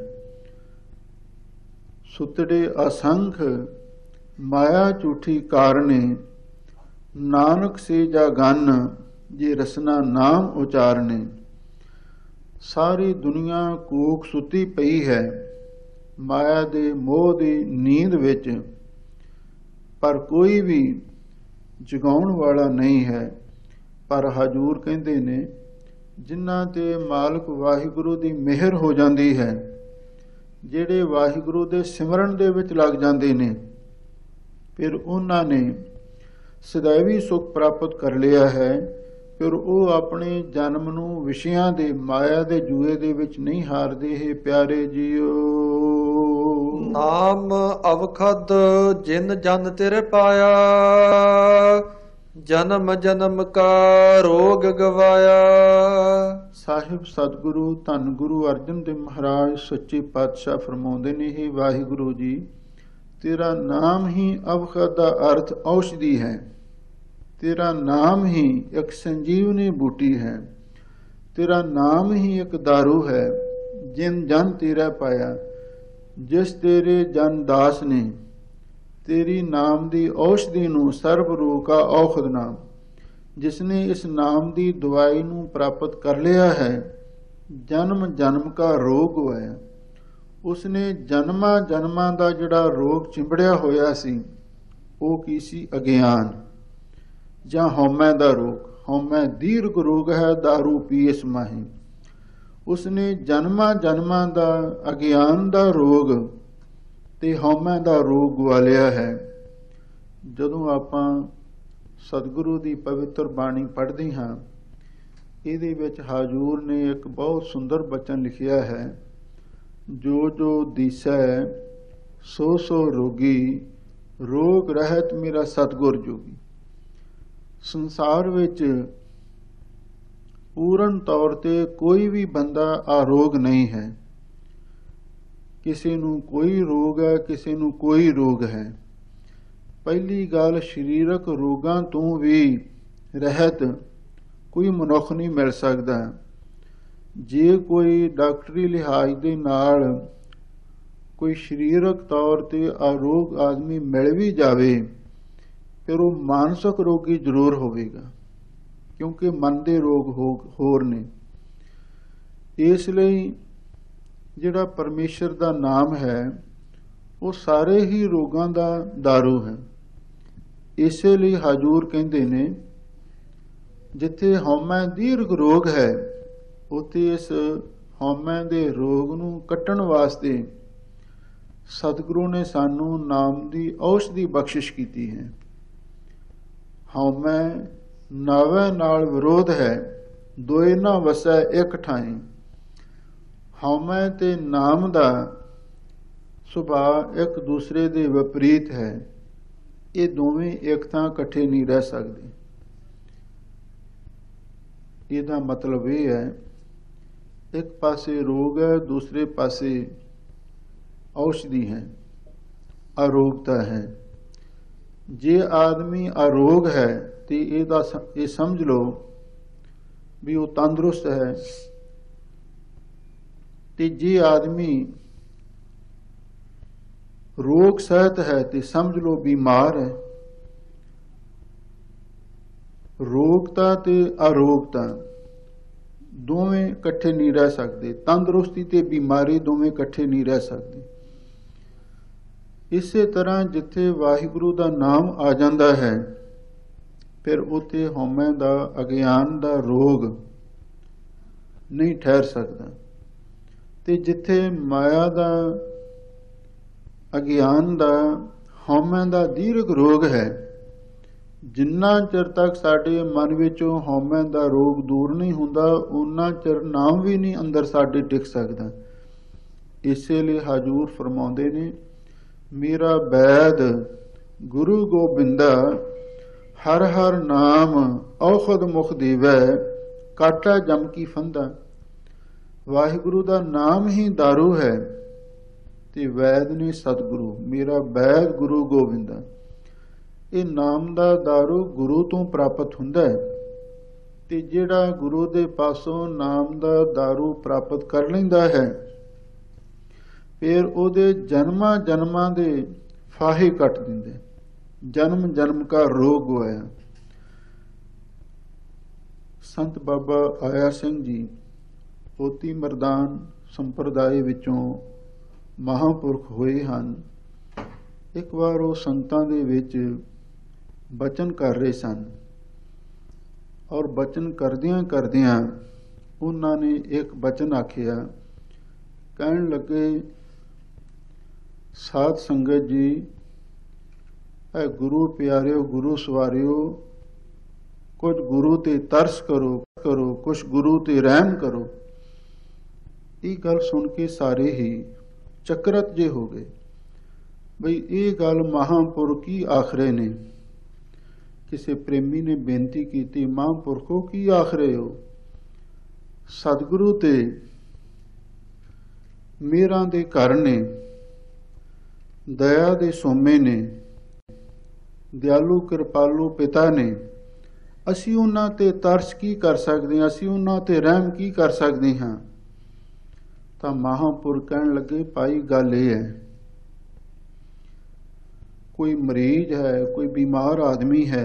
ਸੁਤੜੇ ਅਸੰਖ ਮਾਇਆ ਝੂਠੀ ਕਾਰਨੇ, ਨਾਨਕ ਸੇ ਜਾ ਗਨ, ਜੇ ਰਸਨਾ ਨਾਮ ਉਚਾਰਨੇ। ਸਾਰੀ ਦੁਨੀਆ ਕੂਕ ਸੁੱਤੀ ਪਈ ਹੈ ਮਾਇਆ ਦੇ ਮੋਹ ਦੀ ਨੀਂਦ ਵਿੱਚ, ਪਰ ਕੋਈ ਵੀ ਜਗਾਉਣ ਵਾਲਾ ਨਹੀਂ ਹੈ। ਪਰ ਹਜੂਰ ਕਹਿੰਦੇ ਨੇ, ਜਿਨ੍ਹਾਂ ਤੇ ਮਾਲਕ ਵਾਹਿਗੁਰੂ ਦੀ ਮਿਹਰ ਹੋ ਜਾਂਦੀ ਹੈ, ਜਿਹੜੇ ਵਾਹਿਗੁਰੂ ਦੇ ਸਿਮਰਨ ਦੇ ਵਿੱਚ ਲੱਗ ਜਾਂਦੇ ਨੇ, ਫਿਰ ਉਹਨਾਂ ਨੇ ਸदैवी ਸੁਖ ਪ੍ਰਾਪਤ ਕਰ ਲਿਆ ਹੈ। ਫਿਰ ਉਹ ਆਪਣੇ ਜਨਮ ਨੂੰ ਵਿਸ਼ਿਆਂ ਦੇ ਮਾਇਆ ਦੇ ਜੂਏ ਦੇ ਵਿੱਚ ਨਹੀਂ ਹਾਰਦੇ। ਹੈ ਪਿਆਰੇ ਜੀਓ, ਨਾਮ ਅਵਖਦ ਜਿਨ ਜਨ ਤੇਰੇ ਪਾਇਆ, ਜਨਮ ਜਨਮ ਕਾ ਰੋਗ ਗਵਾਇਆ। ਸਾਹਿਬ ਸਤਿਗੁਰੂ ਧੰਨ ਗੁਰੂ ਅਰਜਨ ਦੇਵ ਮਹਾਰਾਜ ਸੱਚੇ ਪਾਤਸ਼ਾਹ ਫਰਮਾਉਂਦੇ ਨੇ, ਹੀ ਵਾਹਿਗੁਰੂ ਜੀ, ਤੇਰਾ ਨਾਮ ਹੀ ਅਵਖਦ ਦਾ ਅਰਥ ਔਸ਼ਧੀ ਹੈ। ਤੇਰਾ ਨਾਮ ਹੀ ਇੱਕ ਸੰਜੀਵਨੀ ਬੂਟੀ ਹੈ। ਤੇਰਾ ਨਾਮ ਹੀ ਇੱਕ ਦਾਰੂ ਹੈ। ਜਿਨ ਜਨ ਤੇਰਾ ਪਾਇਆ, ਜਿਸ ਤੇਰੇ ਜਨ ਦਾਸ ਨੇ ਤੇਰੀ ਨਾਮ ਦੀ ਔਸ਼ਧੀ ਨੂੰ ਸਰਬ ਰੋਗ ਕਾ ਔਖਦ ਨਾਮ, ਜਿਸਨੇ ਇਸ ਨਾਮ ਦੀ ਦਵਾਈ ਨੂੰ ਪ੍ਰਾਪਤ ਕਰ ਲਿਆ ਹੈ, ਜਨਮ ਜਨਮ ਕਾ ਰੋਗ ਹੋਇਆ। ਉਸਨੇ ਜਨਮਾਂ ਜਨਮਾਂ ਦਾ ਜਿਹੜਾ ਰੋਗ ਚਿੰਬੜਿਆ ਹੋਇਆ ਸੀ ਉਹ ਕੀ ਸੀ? ਅਗਿਆਨ ਜਾਂ ਹਉਮੈ ਦਾ ਰੋਗ। ਹਉਮੈ ਦੀਰਘ ਰੋਗ ਹੈ, ਦਾਰੂ ਪੀਸ ਮਾਹੀ। ਉਸਨੇ ਜਨਮਾਂ ਜਨਮਾਂ ਦਾ ਅਗਿਆਨ ਦਾ ਰੋਗ ਤੇ ਹਉਮੈ ਦਾ ਰੋਗ ਗਵਾਲਿਆ ਹੈ। ਜਦੋਂ ਆਪਾਂ ਸਤਿਗੁਰੂ ਦੀ ਪਵਿੱਤਰ ਬਾਣੀ ਪੜ੍ਹਦੇ ਹਾਂ, ਇਹਦੇ ਵਿੱਚ ਹਾਜ਼ੂਰ ਨੇ ਇੱਕ ਬਹੁਤ ਸੁੰਦਰ ਬਚਨ ਲਿਖਿਆ ਹੈ, ਜੋ ਜੋ ਦੀਸੈ ਸੋ ਸੋ ਰੋਗੀ, ਰੋਗ ਰਹਿਤ ਮੇਰਾ ਸਤਿਗੁਰ ਜੋਗੀ। ਸੰਸਾਰ ਵਿੱਚ ਪੂਰਨ ਤੌਰ ਤੇ ਕੋਈ ਵੀ ਬੰਦਾ ਆਰੋਗ ਨਹੀਂ ਹੈ। ਕਿਸੇ ਨੂੰ ਕੋਈ ਰੋਗ ਹੈ, ਕਿਸੇ ਨੂੰ ਕੋਈ ਰੋਗ ਹੈ। ਪਹਿਲੀ ਗੱਲ, ਸਰੀਰਕ ਰੋਗਾਂ ਤੋਂ ਵੀ ਰਹਿਤ ਕੋਈ ਮਨੁੱਖ ਨਹੀਂ ਮਿਲ ਸਕਦਾ। ਜੇ ਕੋਈ ਡਾਕਟਰੀ ਲਿਹਾਜ਼ ਦੇ ਨਾਲ ਕੋਈ ਸਰੀਰਕ ਤੌਰ ਤੇ ਆਰੋਗ ਆਦਮੀ ਮਿਲ ਵੀ ਜਾਵੇ, ਫਿਰ ਉਹ ਮਾਨਸਿਕ ਰੋਗੀ ਜ਼ਰੂਰ ਹੋਵੇਗਾ, ਕਿਉਂਕਿ ਮਨ ਦੇ ਰੋਗ ਹੋਰ ਨੇ। ਇਸ ਲਈ ਜਿਹੜਾ ਪਰਮੇਸ਼ਰ ਦਾ ਨਾਮ ਹੈ ਉਹ ਸਾਰੇ ਹੀ ਰੋਗਾਂ ਦਾ ਦਾਰੂ ਹੈ। ਇਸੇ ਲਈ ਹਜ਼ੂਰ ਕਹਿੰਦੇ ਨੇ, ਜਿੱਥੇ ਹਉਮੈ ਦੀਰਘ ਰੋਗ ਹੈ, ਉੱਥੇ ਇਸ ਹਉਮੈ ਦੇ ਰੋਗ ਨੂੰ ਕੱਟਣ ਵਾਸਤੇ ਸਤਿਗੁਰੂ ਨੇ ਸਾਨੂੰ ਨਾਮ ਦੀ ਔਸ਼ਧੀ ਬਖਸ਼ਿਸ਼ ਕੀਤੀ ਹੈ। ਹਉਮੈ ਨਾਵੈ ਨਾਲ ਵਿਰੋਧ ਹੈ, ਦੋਏ ਨਾ ਵਸੈ ਇੱਕ ਠਾਈ। ਹਉਮੈ ਤੇ ਨਾਮ ਦਾ ਸੁਭਾਅ ਇੱਕ ਦੂਸਰੇ ਦੇ ਵਿਪਰੀਤ ਹੈ। ਇਹ ਦੋਵੇਂ ਇੱਕ ਥਾਂ ਇਕੱਠੇ ਨਹੀਂ ਰਹਿ ਸਕਦੇ। ਇਹਦਾ ਮਤਲਬ ਇਹ ਹੈ, ਇੱਕ ਪਾਸੇ ਰੋਗ ਹੈ, ਦੂਸਰੇ ਪਾਸੇ ਔਸ਼ਧੀ ਹੈ, ਅਰੋਗਤਾ ਹੈ। ਜੇ ਆਦਮੀ ਅਰੋਗ ਹੈ ਤੇ ਇਹ ਸਮਝ ਲਓ ਵੀ ਉਹ ਤੰਦਰੁਸਤ ਹੈ, ਤੇ ਜੇ ਆਦਮੀ ਰੋਗ ਸਹਿਤ ਹੈ ਤੇ ਸਮਝ ਲਓ ਬਿਮਾਰ ਹੈ। ਰੋਗਤਾ ਤੇ ਅਰੋਗਤਾ ਦੋਵੇਂ ਇਕੱਠੇ ਨਹੀਂ ਰਹਿ ਸਕਦੇ। ਤੰਦਰੁਸਤੀ ਤੇ ਬਿਮਾਰੀ ਦੋਵੇਂ ਇਕੱਠੇ ਨਹੀਂ ਰਹਿ ਸਕਦੇ। ਇਸੇ ਤਰ੍ਹਾਂ ਜਿੱਥੇ ਵਾਹਿਗੁਰੂ ਦਾ ਨਾਮ ਆ ਜਾਂਦਾ ਹੈ, ਫਿਰ ਉੱਥੇ ਹਉਮੈ ਦਾ, ਅਗਿਆਨ ਦਾ ਰੋਗ ਨਹੀਂ ਠਹਿਰ ਸਕਦਾ। ਤੇ ਜਿੱਥੇ ਮਾਇਆ ਦਾ, ਅਗਿਆਨ ਦਾ, ਹਉਮੈ ਦਾ ਦੀਰਘ ਰੋਗ ਹੈ, ਜਿੰਨਾ ਚਿਰ ਤੱਕ ਸਾਡੇ ਮਨ ਵਿੱਚੋਂ ਹਉਮੈ ਦਾ ਰੋਗ ਦੂਰ ਨਹੀਂ ਹੁੰਦਾ, ਉਨਾ ਚਿਰ ਨਾਮ ਵੀ ਨਹੀਂ ਅੰਦਰ ਸਾਡੇ ਟਿਕ ਸਕਦਾ। ਇਸੇ ਲਈ ਹਜ਼ੂਰ ਫਰਮਾਉਂਦੇ ਨੇ, ਮੇਰਾ ਬੈਦ ਗੁਰੂ ਗੋਬਿੰਦਾ, ਹਰ ਹਰ ਨਾਮ ਔਖਦ ਮੁਖ ਦੇਵੈ, ਕਾਟਾ ਜਮ ਕੀ ਫੰਦਾ। ਵਾਹਿਗੁਰੂ ਦਾ ਨਾਮ ਹੀ ਦਾਰੂ ਹੈ ਤੇ ਵੈਦ ਨੇ ਸਤਿਗੁਰੂ। ਮੇਰਾ ਬੈਦ ਗੁਰੂ ਗੋਬਿੰਦਾ। ਇਹ ਨਾਮ ਦਾ ਦਾਰੂ ਗੁਰੂ ਤੋਂ ਪ੍ਰਾਪਤ ਹੁੰਦਾ ਹੈ, ਤੇ ਜਿਹੜਾ ਗੁਰੂ ਦੇ ਪਾਸੋਂ ਨਾਮ ਦਾ ਦਾਰੂ ਪ੍ਰਾਪਤ ਕਰ ਲੈਂਦਾ ਹੈ, ਫਿਰ ਉਹਦੇ ਜਨਮਾਂ ਜਨਮਾਂ ਦੇ ਫਾਹੇ ਕੱਟ ਦਿੰਦੇ। ਜਨਮ ਜਨਮ ਕਾ ਰੋਗ ਹੋਇਆ। ਸੰਤ ਬਾਬਾ ਆਇਆ ਸਿੰਘ ਜੀ ਪੋਤੀ ਮਰਦਾਨ ਸੰਪਰਦਾਇ ਵਿੱਚੋਂ ਮਹਾਂਪੁਰਖ ਹੋਏ ਹਨ। ਇੱਕ ਵਾਰ ਉਹ ਸੰਤਾਂ ਦੇ ਵਿੱਚ ਬਚਨ ਕਰ ਰਹੇ ਸਨ, ਔਰ ਬਚਨ ਕਰਦਿਆਂ ਕਰਦਿਆਂ ਉਹਨਾਂ ਨੇ ਇੱਕ ਬਚਨ ਆਖਿਆ। ਕਹਿਣ ਲੱਗੇ, ਸਾਧ ਸੰਗਤ ਜੀ, ਐ ਗੁਰੂ ਪਿਆਰਿਓ, ਗੁਰੂ ਸਵਾਰਿਓ, ਕੁਝ ਗੁਰੂ ਤੇ ਤਰਸ ਕਰੋ, ਕੁਛ ਗੁਰੂ ਤੇ ਰਹਿਮ ਕਰੋ। ਇਹ ਗੱਲ ਸੁਣ ਕੇ ਸਾਰੇ ਹੀ ਚਕਰਤ ਜੇ ਹੋ ਗਏ, ਬਈ ਇਹ ਗੱਲ ਮਹਾਂਪੁਰਖ ਕੀ ਆਖਰੇ ਨੇ। ਕਿਸੇ ਪ੍ਰੇਮੀ ਨੇ ਬੇਨਤੀ ਕੀਤੀ, ਮਹਾਂਪੁਰਖੋ ਕੀ ਆਖਰੇ ਹੋ? ਸਤਿਗੁਰੂ ਤੇ ਮੇਰਾਂ ਦੇ ਘਰ ਨੇ, ਦਇਆ ਦੇ ਸੋਮੇ ਨੇ, ਦਿਆਲੂ ਕਿਰਪਾਲੂ ਪਿਤਾ ਨੇ, ਅਸੀਂ ਉਹਨਾਂ ਤੇ ਤਰਸ ਕੀ ਕਰ ਸਕਦੇ ਹਾਂ, ਅਸੀਂ ਉਹਨਾਂ ਤੇ ਰਹਿਮ ਕੀ ਕਰ ਸਕਦੇ ਹਾਂ। ਤਾਂ ਮਹਾਂਪੁਰਖ ਕਹਿਣ ਲੱਗੇ, ਭਾਈ ਗੱਲ ਇਹ ਹੈ, ਕੋਈ ਮਰੀਜ਼ ਹੈ, ਕੋਈ ਬਿਮਾਰ ਆਦਮੀ ਹੈ,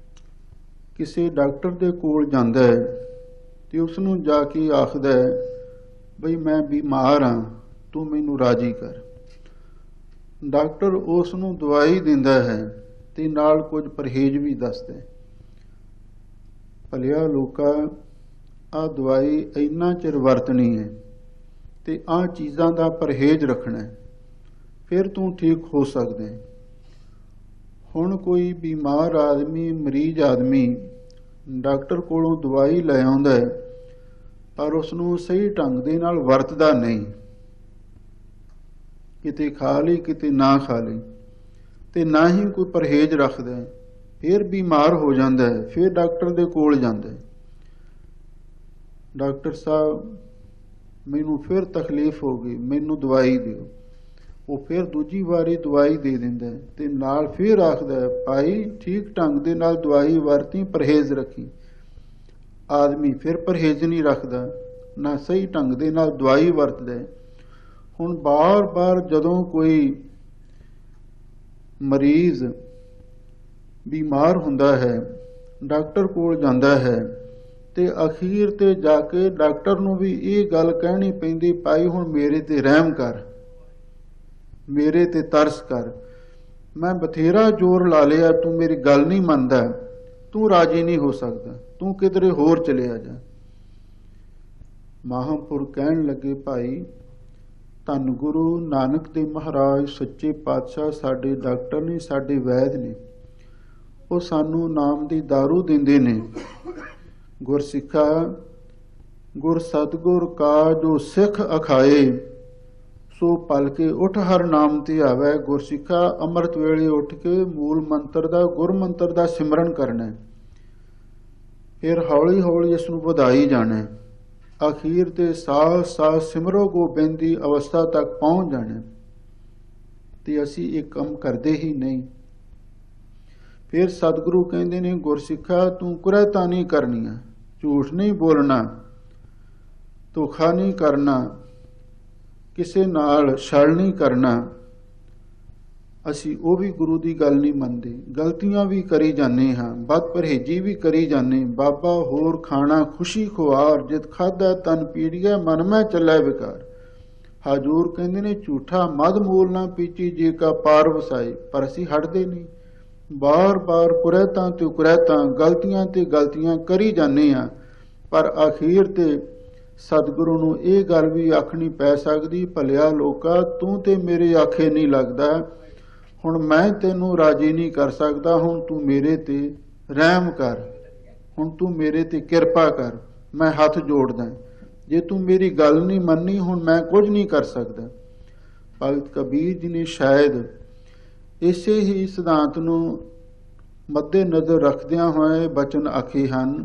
ਕਿਸੇ ਡਾਕਟਰ ਦੇ ਕੋਲ ਜਾਂਦਾ ਹੈ ਤੇ ਉਸ ਨੂੰ ਜਾ ਕੇ ਆਖਦਾ ਹੈ, ਬਈ ਮੈਂ ਬਿਮਾਰ ਹਾਂ, ਤੂੰ ਮੈਨੂੰ ਰਾਜੀ ਕਰ। ਡਾਕਟਰ ਉਸ ਨੂੰ ਦਵਾਈ ਦਿੰਦਾ ਹੈ ਤੇ ਨਾਲ ਕੁਝ ਪਰਹੇਜ਼ ਵੀ ਦੱਸਦਾ ਹੈ। ਭਲਿਆ ਲੋਕਾਂ, ਆਹ ਦਵਾਈ ਇੰਨਾ ਚਿਰ ਵਰਤਣੀ ਹੈ ਤੇ ਆਹ ਚੀਜ਼ਾਂ ਦਾ ਪਰਹੇਜ਼ ਰੱਖਣਾ ਹੈ, ਫਿਰ ਤੂੰ ਠੀਕ ਹੋ ਸਕਦਾ ਹੈ। ਹੁਣ ਕੋਈ ਬਿਮਾਰ ਆਦਮੀ, ਮਰੀਜ਼ ਆਦਮੀ ਡਾਕਟਰ ਕੋਲੋਂ ਦਵਾਈ ਲੈ ਆਉਂਦਾ ਹੈ, ਪਰ ਉਸ ਨੂੰ ਸਹੀ ਢੰਗ ਦੇ ਨਾਲ ਵਰਤਦਾ ਨਹੀਂ, ਕਿਤੇ ਖਾ ਲਈ ਕਿਤੇ ਨਾ ਖਾ ਲਈ, ਤੇ ਨਾ ਹੀ ਕੋਈ ਪਰਹੇਜ਼ ਰੱਖਦਾ ਹੈ, ਫਿਰ ਬਿਮਾਰ ਹੋ ਜਾਂਦਾ ਹੈ, ਫਿਰ ਡਾਕਟਰ ਦੇ ਕੋਲ ਜਾਂਦਾ ਹੈ। ਡਾਕਟਰ ਸਾਹਿਬ, ਮੈਨੂੰ ਫਿਰ ਤਕਲੀਫ ਹੋ ਗਈ, ਮੈਨੂੰ ਦਵਾਈ ਦਿਓ। ਉਹ ਫਿਰ ਦੂਜੀ ਵਾਰੀ ਦਵਾਈ ਦੇ ਦਿੰਦਾ ਹੈ ਤੇ ਨਾਲ ਫਿਰ ਆਖਦਾ ਹੈ, ਭਾਈ ਠੀਕ ਢੰਗ ਦੇ ਨਾਲ ਦਵਾਈ ਵਰਤੀ, ਪਰਹੇਜ਼ ਰੱਖੀ। ਆਦਮੀ ਫਿਰ ਪਰਹੇਜ਼ ਨਹੀਂ ਰੱਖਦਾ, ਨਾ ਸਹੀ ਢੰਗ ਦੇ ਨਾਲ ਦਵਾਈ ਵਰਤਦਾ ਹੈ। ਹੁਣ ਬਾਰ-ਬਾਰ ਜਦੋਂ ਕੋਈ ਮਰੀਜ਼ ਬਿਮਾਰ ਹੁੰਦਾ ਹੈ, ਡਾਕਟਰ ਕੋਲ ਜਾਂਦਾ ਹੈ, ਤੇ ਅਖੀਰ ਤੇ ਜਾ ਕੇ ਡਾਕਟਰ ਨੂੰ ਵੀ ਇਹ ਗੱਲ ਕਹਿਣੀ ਪੈਂਦੀ, ਭਾਈ ਹੁਣ ਮੇਰੇ ਤੇ ਰਹਿਮ ਕਰ, ਮੇਰੇ ਤੇ ਤਰਸ ਕਰ, ਮੈਂ ਬਥੇਰਾ ਜ਼ੋਰ ਲਾ ਲਿਆ, ਤੂੰ ਮੇਰੀ ਗੱਲ ਨਹੀਂ ਮੰਨਦਾ, ਤੂੰ ਰਾਜੀ ਨਹੀਂ ਹੋ ਸਕਦਾ, ਤੂੰ ਕਿਧਰੇ ਹੋਰ ਚਲਿਆ ਜਾ। ਮਹਾਂਪੁਰ ਕਹਿਣ ਲੱਗੇ, ਭਾਈ ਧੰਨ ਗੁਰੂ ਨਾਨਕ ਦੇਵ ਮਹਾਰਾਜ ਸੱਚੇ ਪਾਤਸ਼ਾਹ ਸਾਡੇ ਡਾਕਟਰ ਨੇ, ਸਾਡੇ ਵੈਦ ਨੇ, ਉਹ ਸਾਨੂੰ ਨਾਮ ਦੀ ਦਾਰੂ ਦਿੰਦੇ ਨੇ। ਗੁਰਸਿੱਖਾ, ਗੁਰ ਸਤਿਗੁਰ ਕਾ ਜੋ ਸਿੱਖ ਅਖਾਏ, ਸੋ ਪਲ ਕੇ ਉੱਠ ਹਰ ਨਾਮ ਤੇ ਆਵੇ। ਗੁਰਸਿੱਖਾ, ਅੰਮ੍ਰਿਤ ਵੇਲੇ ਉੱਠ ਕੇ ਮੂਲ ਮੰਤਰ ਦਾ, ਗੁਰ ਮੰਤਰ ਦਾ ਸਿਮਰਨ ਕਰਨਾ, ਫਿਰ ਹੌਲੀ ਹੌਲੀ ਇਸ ਨੂੰ ਵਧਾਈ ਜਾਣਾ, ਅਖੀਰ ਤੇ ਸਾਹ ਸਾਹ ਸਿਮਰੋ ਗੋਬਿੰਦ ਦੀ ਅਵਸਥਾ ਤੱਕ ਪਹੁੰਚ ਜਾਣਾ। ਤੇ ਅਸੀਂ ਇਹ ਕੰਮ ਕਰਦੇ ਹੀ ਨਹੀਂ। ਫਿਰ ਸਤਿਗੁਰੂ ਕਹਿੰਦੇ ਨੇ, ਗੁਰਸਿੱਖਾ ਤੂੰ ਕੁਰੈਤਾ ਨਹੀਂ ਕਰਨੀਆਂ, ਝੂਠ ਨਹੀਂ ਬੋਲਣਾ, ਧੋਖਾ ਨਹੀਂ ਕਰਨਾ, ਕਿਸੇ ਨਾਲ ਛਲ ਨਹੀਂ ਕਰਨਾ। ਅਸੀਂ ਉਹ ਵੀ ਗੁਰੂ ਦੀ ਗੱਲ ਨਹੀਂ ਮੰਨਦੇ, ਗਲਤੀਆਂ ਵੀ ਕਰੀ ਜਾਂਦੇ ਹਾਂ, ਬਦ ਪਰਹੇਜੀ ਵੀ ਕਰੀ ਜਾਂਦੇ। ਬਾਬਾ ਹੋਰ ਖਾਣਾ ਖੁਸ਼ੀ ਖੁਆਰ, ਜਿਤ ਖਾਧਾ ਤਨ ਪੀੜੀਆ, ਮਨ ਮੈਂ ਚੱਲੇ ਵਿਕਾਰ। ਹਜੂਰ ਕਹਿੰਦੇ ਨੇ, ਝੂਠਾ ਮਦ ਮੂਲ ਨਾ ਪੀਚੀ, ਜੇ ਕਾ ਪਾਰ ਵਸਾਏ। ਪਰ ਅਸੀਂ ਹਟਦੇ ਨਹੀਂ, ਬਾਰ-ਬਾਰ ਕੁਰੈਤਾਂ ਤੇ ਕੁਰੈਤਾਂ, ਗਲਤੀਆਂ ਤੇ ਗਲਤੀਆਂ ਕਰੀ ਜਾਂਦੇ ਹਾਂ। ਪਰ ਅਖੀਰ ਤੇ ਸਤਿਗੁਰੂ ਨੂੰ ਇਹ ਗੱਲ ਵੀ ਆਖਣੀ ਪੈ ਸਕਦੀ, ਭਲਿਆ ਲੋਕਾ, ਤੂੰ ਤੇ ਮੇਰੇ ਆਖੇ ਨਹੀਂ ਲੱਗਦਾ, ਹੁਣ ਮੈਂ ਤੈਨੂੰ ਰਾਜੀ ਨਹੀਂ ਕਰ ਸਕਦਾ, ਹੁਣ ਤੂੰ ਮੇਰੇ ਤੇ ਰਹਿਮ ਕਰ, ਹੁਣ ਤੂੰ ਮੇਰੇ ਤੇ ਕਿਰਪਾ ਕਰ, ਮੈਂ ਹੱਥ ਜੋੜਦਾ, ਜੇ ਤੂੰ ਮੇਰੀ ਗੱਲ ਨਹੀਂ ਮੰਨੀ, ਹੁਣ ਮੈਂ ਕੁਝ ਨਹੀਂ ਕਰ ਸਕਦਾ। ਭਗਤ ਕਬੀਰ ਜੀ ਨੇ ਸ਼ਾਇਦ ਇਸੇ ਹੀ ਸਿਧਾਂਤ ਨੂੰ ਮੱਦੇ ਨਜ਼ਰ ਰੱਖਦਿਆਂ ਹੋਏ ਬਚਨ ਆਖੇ ਹਨ,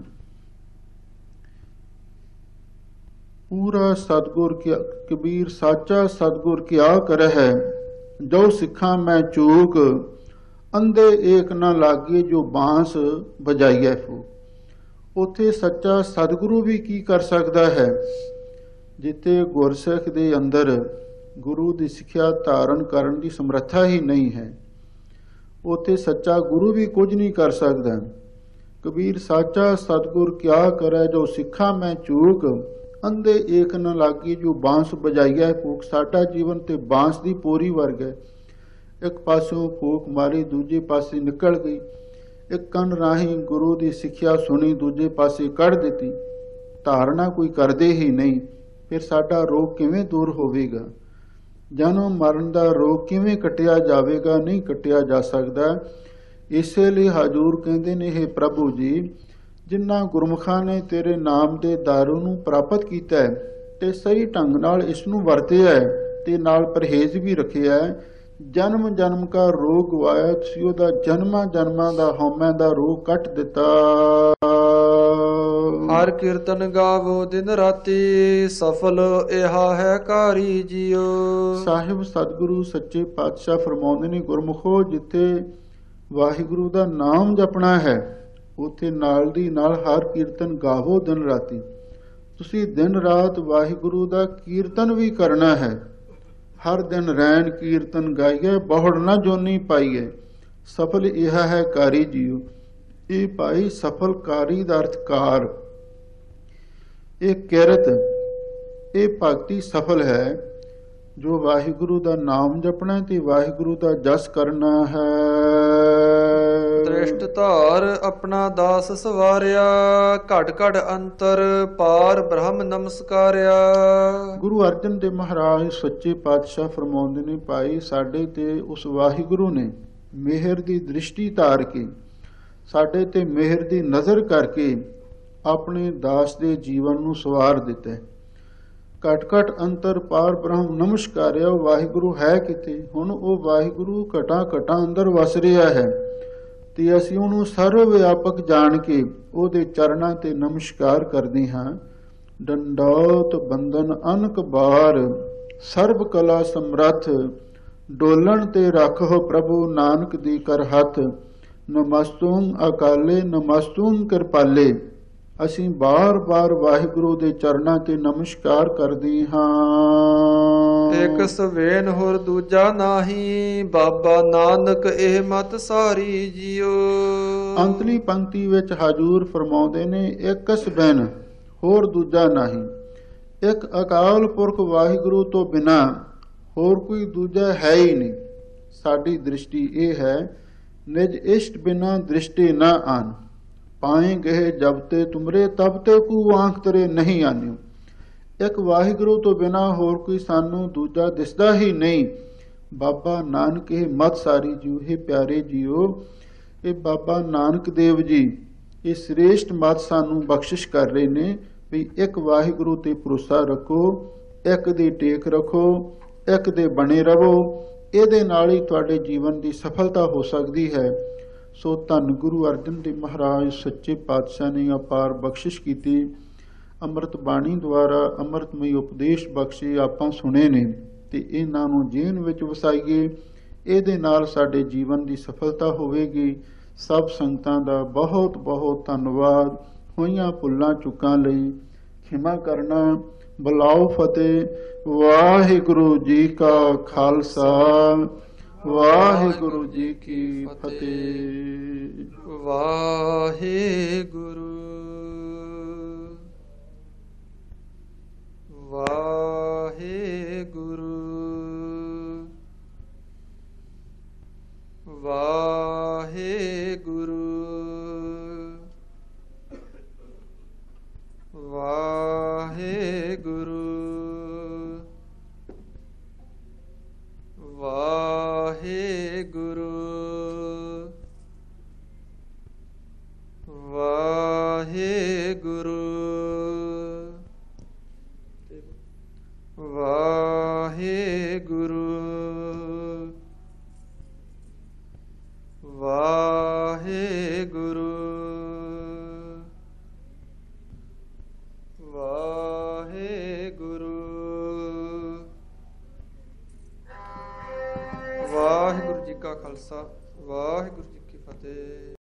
ਪੂਰਾ ਸਤਿਗੁਰ ਕੀ ਕਬੀਰ ਸਾਚਾ ਸਤਿਗੁਰ ਕਿਆ ਕਰਹਿ, ਜੋ ਸਿੱਖਾਂ ਮੈਂ ਚੂਕ, ਅੰਧੇ ਏਕ ਨਾ ਲਾਗੇ, ਜੋ ਬਾਂਸ ਵਜਾਈਐ ਫੂਕ। ਉੱਥੇ ਸੱਚਾ ਸਤਿਗੁਰੂ ਵੀ ਕੀ ਕਰ ਸਕਦਾ ਹੈ, ਜਿੱਥੇ ਗੁਰਸਿੱਖ ਦੇ ਅੰਦਰ ਗੁਰੂ ਦੀ ਸਿੱਖਿਆ ਧਾਰਨ ਕਰਨ ਦੀ ਸਮਰੱਥਾ ਹੀ ਨਹੀਂ ਹੈ, ਉੱਥੇ ਸੱਚਾ ਗੁਰੂ ਵੀ ਕੁਝ ਨਹੀਂ ਕਰ ਸਕਦਾ। ਕਬੀਰ ਸਾਚਾ ਸਤਿਗੁਰ ਕਿਆ ਕਰੈ, ਜੋ ਸਿੱਖਾਂ ਮੈਂ ਚੂਕ, ਅੰਧੇ ਏਕ ਨ ਲਾਗੀ, ਜੋ ਬਾਂਸ ਵਜਾਈਐ ਫੂਕ। ਸਾਡਾ ਜੀਵਨ ਤੇ ਬਾਂਸ ਦੀ ਪੋਰੀ ਵਰਗ ਹੈ, ਇੱਕ ਪਾਸਿਓਂ ਫੂਕ ਮਾਰੀ, ਦੂਜੇ ਪਾਸੇ ਨਿਕਲ ਗਈ, ਇੱਕ ਕੰਨ ਰਾਹੀਂ ਗੁਰੂ ਦੀ ਸਿੱਖਿਆ ਸੁਣੀ, ਦੂਜੇ ਪਾਸੇ ਕੱਢ ਦਿੱਤੀ, ਧਾਰਨਾ ਕੋਈ ਕਰਦੇ ਹੀ ਨਹੀਂ। ਫਿਰ ਸਾਡਾ ਰੋਗ ਕਿਵੇਂ ਦੂਰ ਹੋਵੇਗਾ, ਜਨਮ ਮਰਨ ਦਾ ਰੋਗ ਕਿਵੇਂ ਕੱਟਿਆ ਜਾਵੇਗਾ, ਨਹੀਂ ਕੱਟਿਆ ਜਾ ਸਕਦਾ। ਇਸੇ ਲਈ ਹਜੂਰ ਕਹਿੰਦੇ ਨੇ, ਹੇ ਪ੍ਰਭੂ ਜੀ, ਜਿਨ੍ਹਾਂ ਗੁਰਮੁਖਾਂ ਨੇ ਤੇਰੇ ਨਾਮ ਦੇ ਦਾਰੂ ਨੂੰ ਪ੍ਰਾਪਤ ਕੀਤਾ ਹੈ ਤੇ ਸਹੀ ਢੰਗ ਨਾਲ ਇਸ ਨੂੰ ਵਰਤਿਆ ਹੈ ਤੇ ਨਾਲ ਪਰਹੇਜ਼ ਵੀ ਰੱਖਿਆ ਹੈ, ਜਨਮ ਜਨਮ ਦਾ ਰੋਗ ਗਵਾਇਆ, ਤੁਸੀਂ ਉਹਦਾ ਜਨਮਾਂ ਜਨਮਾਂ ਦਾ ਹਉਮੈ ਦਾ ਰੋਗ ਕੱਟ ਦਿੱਤਾ। ਹਰ ਕੀਰਤਨ ਗਾਵੋ ਦਿਨ ਰਾਤੀ, ਸਫਲ ਇਹਾ ਹੈ ਕਾਰੀ ਜੀਓ। ਸਾਹਿਬ ਸਤਿਗੁਰੂ ਸੱਚੇ ਪਾਤਸ਼ਾਹ ਫਰਮਾਉਂਦੇ ਨੇ, ਗੁਰਮੁਖੋ, ਜਿੱਥੇ ਵਾਹਿਗੁਰੂ ਦਾ ਨਾਮ ਜਪਣਾ ਹੈ, ਉੱਥੇ ਨਾਲ ਦੀ ਨਾਲ ਹਰ ਕੀਰਤਨ ਗਾਵੋ ਦਿਨ ਰਾਤੀ। ਤੁਸੀਂ ਦਿਨ ਰਾਤ ਵਾਹਿਗੁਰੂ ਦਾ ਕੀਰਤਨ ਵੀ ਕਰਨਾ ਹੈ। ਹਰ ਦਿਨ ਰੈਣ ਕੀਰਤਨ ਗਾਈਏ, ਬਹੁੜ ਨਾ ਜੋਨੀ ਪਾਈਏ, ਸਫਲ ਇਹ ਹੈ ਕਾਰੀ ਜੀਓ। ਇਹ ਭਾਈ ਸਫਲ ਕਾਰੀ ਦਾ ਅਰਥ ਕਾਰ, ਇਹ ਕਿਰਤ, ਇਹ ਭਗਤੀ ਸਫਲ ਹੈ ਜੋ ਵਾਹਿਗੁਰੂ ਦਾ ਨਾਮ ਜਪਣਾ ਤੇ ਵਾਹਿਗੁਰੂ ਦਾ ਜਸ ਕਰਨਾ ਹੈ। ਦ੍ਰਿਸ਼ਟ ਧਾਰ ਆਪਣਾ ਦਾਸ ਸਵਾਰਿਆ, ਘੜ ਘੜ ਅੰਤਰ ਪਾਰ ਬ੍ਰਹਮ ਨਮਸਕਾਰਿਆ। ਗੁਰੂ ਅਰਜਨ ਦੇਵ ਮਹਾਰਾਜ ਸੱਚੇ ਪਾਤਸ਼ਾਹ ਫਰਮਾਉਂਦੇ ਨੇ, ਭਾਈ ਸਾਡੇ ਤੇ ਉਸ ਵਾਹਿਗੁਰੂ ਨੇ ਮਿਹਰ ਦੀ ਦ੍ਰਿਸ਼ਟੀ ਧਾਰ ਕੇ, ਸਾਡੇ ਤੇ ਮਿਹਰ ਦੀ ਨਜ਼ਰ ਕਰਕੇ ਆਪਣੇ ਦਾਸ ਦੇ ਜੀਵਨ ਨੂੰ ਸਵਾਰ ਦਿੱਤਾ ਹੈ। ਘਟ ਘਟ ਅੰਤਰ ਪਾਰ ਬ੍ਰਹਮ ਨਮਸਕਾਰਿਆ। ਉਹ ਵਾਹਿਗੁਰੂ ਹੈ ਕਿਤੇ? ਹੁਣ ਉਹ ਵਾਹਿਗੁਰੂ ਘਟਾਂ ਘਟਾਂ ਅੰਦਰ ਵਸ ਰਿਹਾ ਹੈ ਤੇ ਅਸੀਂ ਉਹਨੂੰ ਸਰਵ ਵਿਆਪਕ ਜਾਣ ਕੇ ਉਹਦੇ ਚਰਨਾਂ ਤੇ ਨਮਸਕਾਰ ਕਰਦੇ ਹਾਂ। ਡੰਡੌਤ ਬੰਦਨ ਅਨਕ ਬਾਰ, ਸਰਬ ਕਲਾ ਸਮਰੱਥ, ਡੋਲਣ ਤੇ ਰੱਖੋ ਪ੍ਰਭੂ ਨਾਨਕ ਦੀ ਕਰ ਹੱਥ। ਨਮਸਤੁੰ ਅਕਾਲੇ ਨਮਸਤੁੰ ਕਿਰਪਾਲੇ। ਅਸੀਂ ਬਾਰ-ਬਾਰ ਵਾਹਿਗੁਰੂ ਦੇ ਚਰਨਾਂ ਤੇ ਨਮਸਕਾਰ ਕਰਦੇ ਹਾਂ। ਇੱਕ ਸਵੇਨ ਹੋਰ ਦੂਜਾ ਨਾਹੀ, ਬਾਬਾ ਨਾਨਕ ਇਹ ਮਤ ਸਾਰੀ ਜੀਓ। ਅੰਤਲੀ ਪੰਕਤੀ ਵਿੱਚ ਹਜੂਰ ਫਰਮਾਉਂਦੇ ਨੇ, ਇੱਕ ਸਬੈਨ ਹੋਰ ਦੂਜਾ ਨਹੀਂ। ਇੱਕ ਅਕਾਲ ਪੁਰਖ ਵਾਹਿਗੁਰੂ ਤੋਂ ਬਿਨਾ ਹੋਰ ਕੋਈ ਦੂਜਾ ਹੈ ਹੀ ਨਹੀਂ। ਸਾਡੀ ਦ੍ਰਿਸ਼ਟੀ ਇਹ ਹੈ, ਨਿਜ ਇਸ਼ਟ ਬਿਨਾ ਦ੍ਰਿਸ਼ਟੀ ਨਾ ਆਨ, ਪਾਏ ਗਏ ਜਬ ਤੇ ਤੁਮਰੇ ਤਬ ਤੇ ਕੂ ਆਂਖ ਤਰੇ ਨਹੀਂ ਆਨਿਓ। ਇੱਕ ਵਾਹਿਗੁਰੂ ਤੋਂ ਬਿਨਾ ਹੋਰ ਕੋਈ ਸਾਨੂੰ ਦੂਜਾ ਦਿਸਦਾ ਹੀ ਨਹੀਂ। ਬਾਬਾ ਨਾਨਕ ਇਹ ਮਤ ਸਾਰੀ ਜੀਓ। ਇਹ ਪਿਆਰੇ ਜੀਓ, ਇਹ ਬਾਬਾ ਨਾਨਕ ਦੇਵ ਜੀ ਇਹ ਸ੍ਰੇਸ਼ਟ ਮਤ ਸਾਨੂੰ ਬਖਸ਼ਿਸ਼ ਕਰ ਰਹੇ ਨੇ ਵੀ ਇੱਕ ਵਾਹਿਗੁਰੂ ਤੇ ਭਰੋਸਾ ਰੱਖੋ, ਇੱਕ ਦੀ ਟੇਕ ਰੱਖੋ, ਇੱਕ ਦੇ ਬਣੇ ਰਹੋ। ਇਹਦੇ ਨਾਲ ਹੀ ਤੁਹਾਡੇ ਜੀਵਨ ਦੀ ਸਫਲਤਾ ਹੋ ਸਕਦੀ ਹੈ। ਸੋ ਧੰਨ ਗੁਰੂ ਅਰਜਨ ਦੇਵ ਮਹਾਰਾਜ ਸੱਚੇ ਪਾਤਸ਼ਾਹ ਨੇ ਅਪਾਰ ਬਖਸ਼ਿਸ਼ ਕੀਤੀ। ਅੰਮ੍ਰਿਤ ਬਾਣੀ ਦੁਆਰਾ ਅੰਮ੍ਰਿਤਮਈ ਉਪਦੇਸ਼ ਬਖਸ਼ੇ ਆਪਾਂ ਸੁਣੇ ਨੇ ਤੇ ਇਹਨਾਂ ਨੂੰ ਜੀਵਨ ਵਿੱਚ ਵਸਾਈਏ। ਇਹਦੇ ਨਾਲ ਸਾਡੇ ਜੀਵਨ ਦੀ ਸਫਲਤਾ ਹੋਵੇਗੀ। ਸਭ ਸੰਗਤਾਂ ਦਾ ਬਹੁਤ ਬਹੁਤ ਧੰਨਵਾਦ। ਹੋਈਆਂ ਭੁੱਲਾਂ ਚੁੱਕਾਂ ਲਈ ਖਿਮਾ ਕਰਨਾ। ਬੁਲਾਓ ਫਤਿਹ। ਵਾਹਿਗੁਰੂ ਜੀ ਕਾ ਖਾਲਸਾ, ਵਾਹਿਗੁਰੂ ਜੀ ਕੀ ਫਤਿਹ। ਵਾਹਿਗੁਰੂ ਵਾਹਿਗੁਰੂ ਵਾਹਿਗੁਰੂ ਵਾਹਿਗੁਰੂ ਵਾਹਿਗੁਰੂ ਵਾਹਿਗੁਰੂ ਵਾਹਿਗੁਰੂ ਵਾਹਿਗੁਰੂ ਵਾਹਿਗੁਰੂ। ਵਾਹਿਗੁਰੂ ਜੀ ਕਾ ਖਾਲਸਾ, ਵਾਹਿਗੁਰੂ ਜੀ ਕੀ ਫਤਿਹ।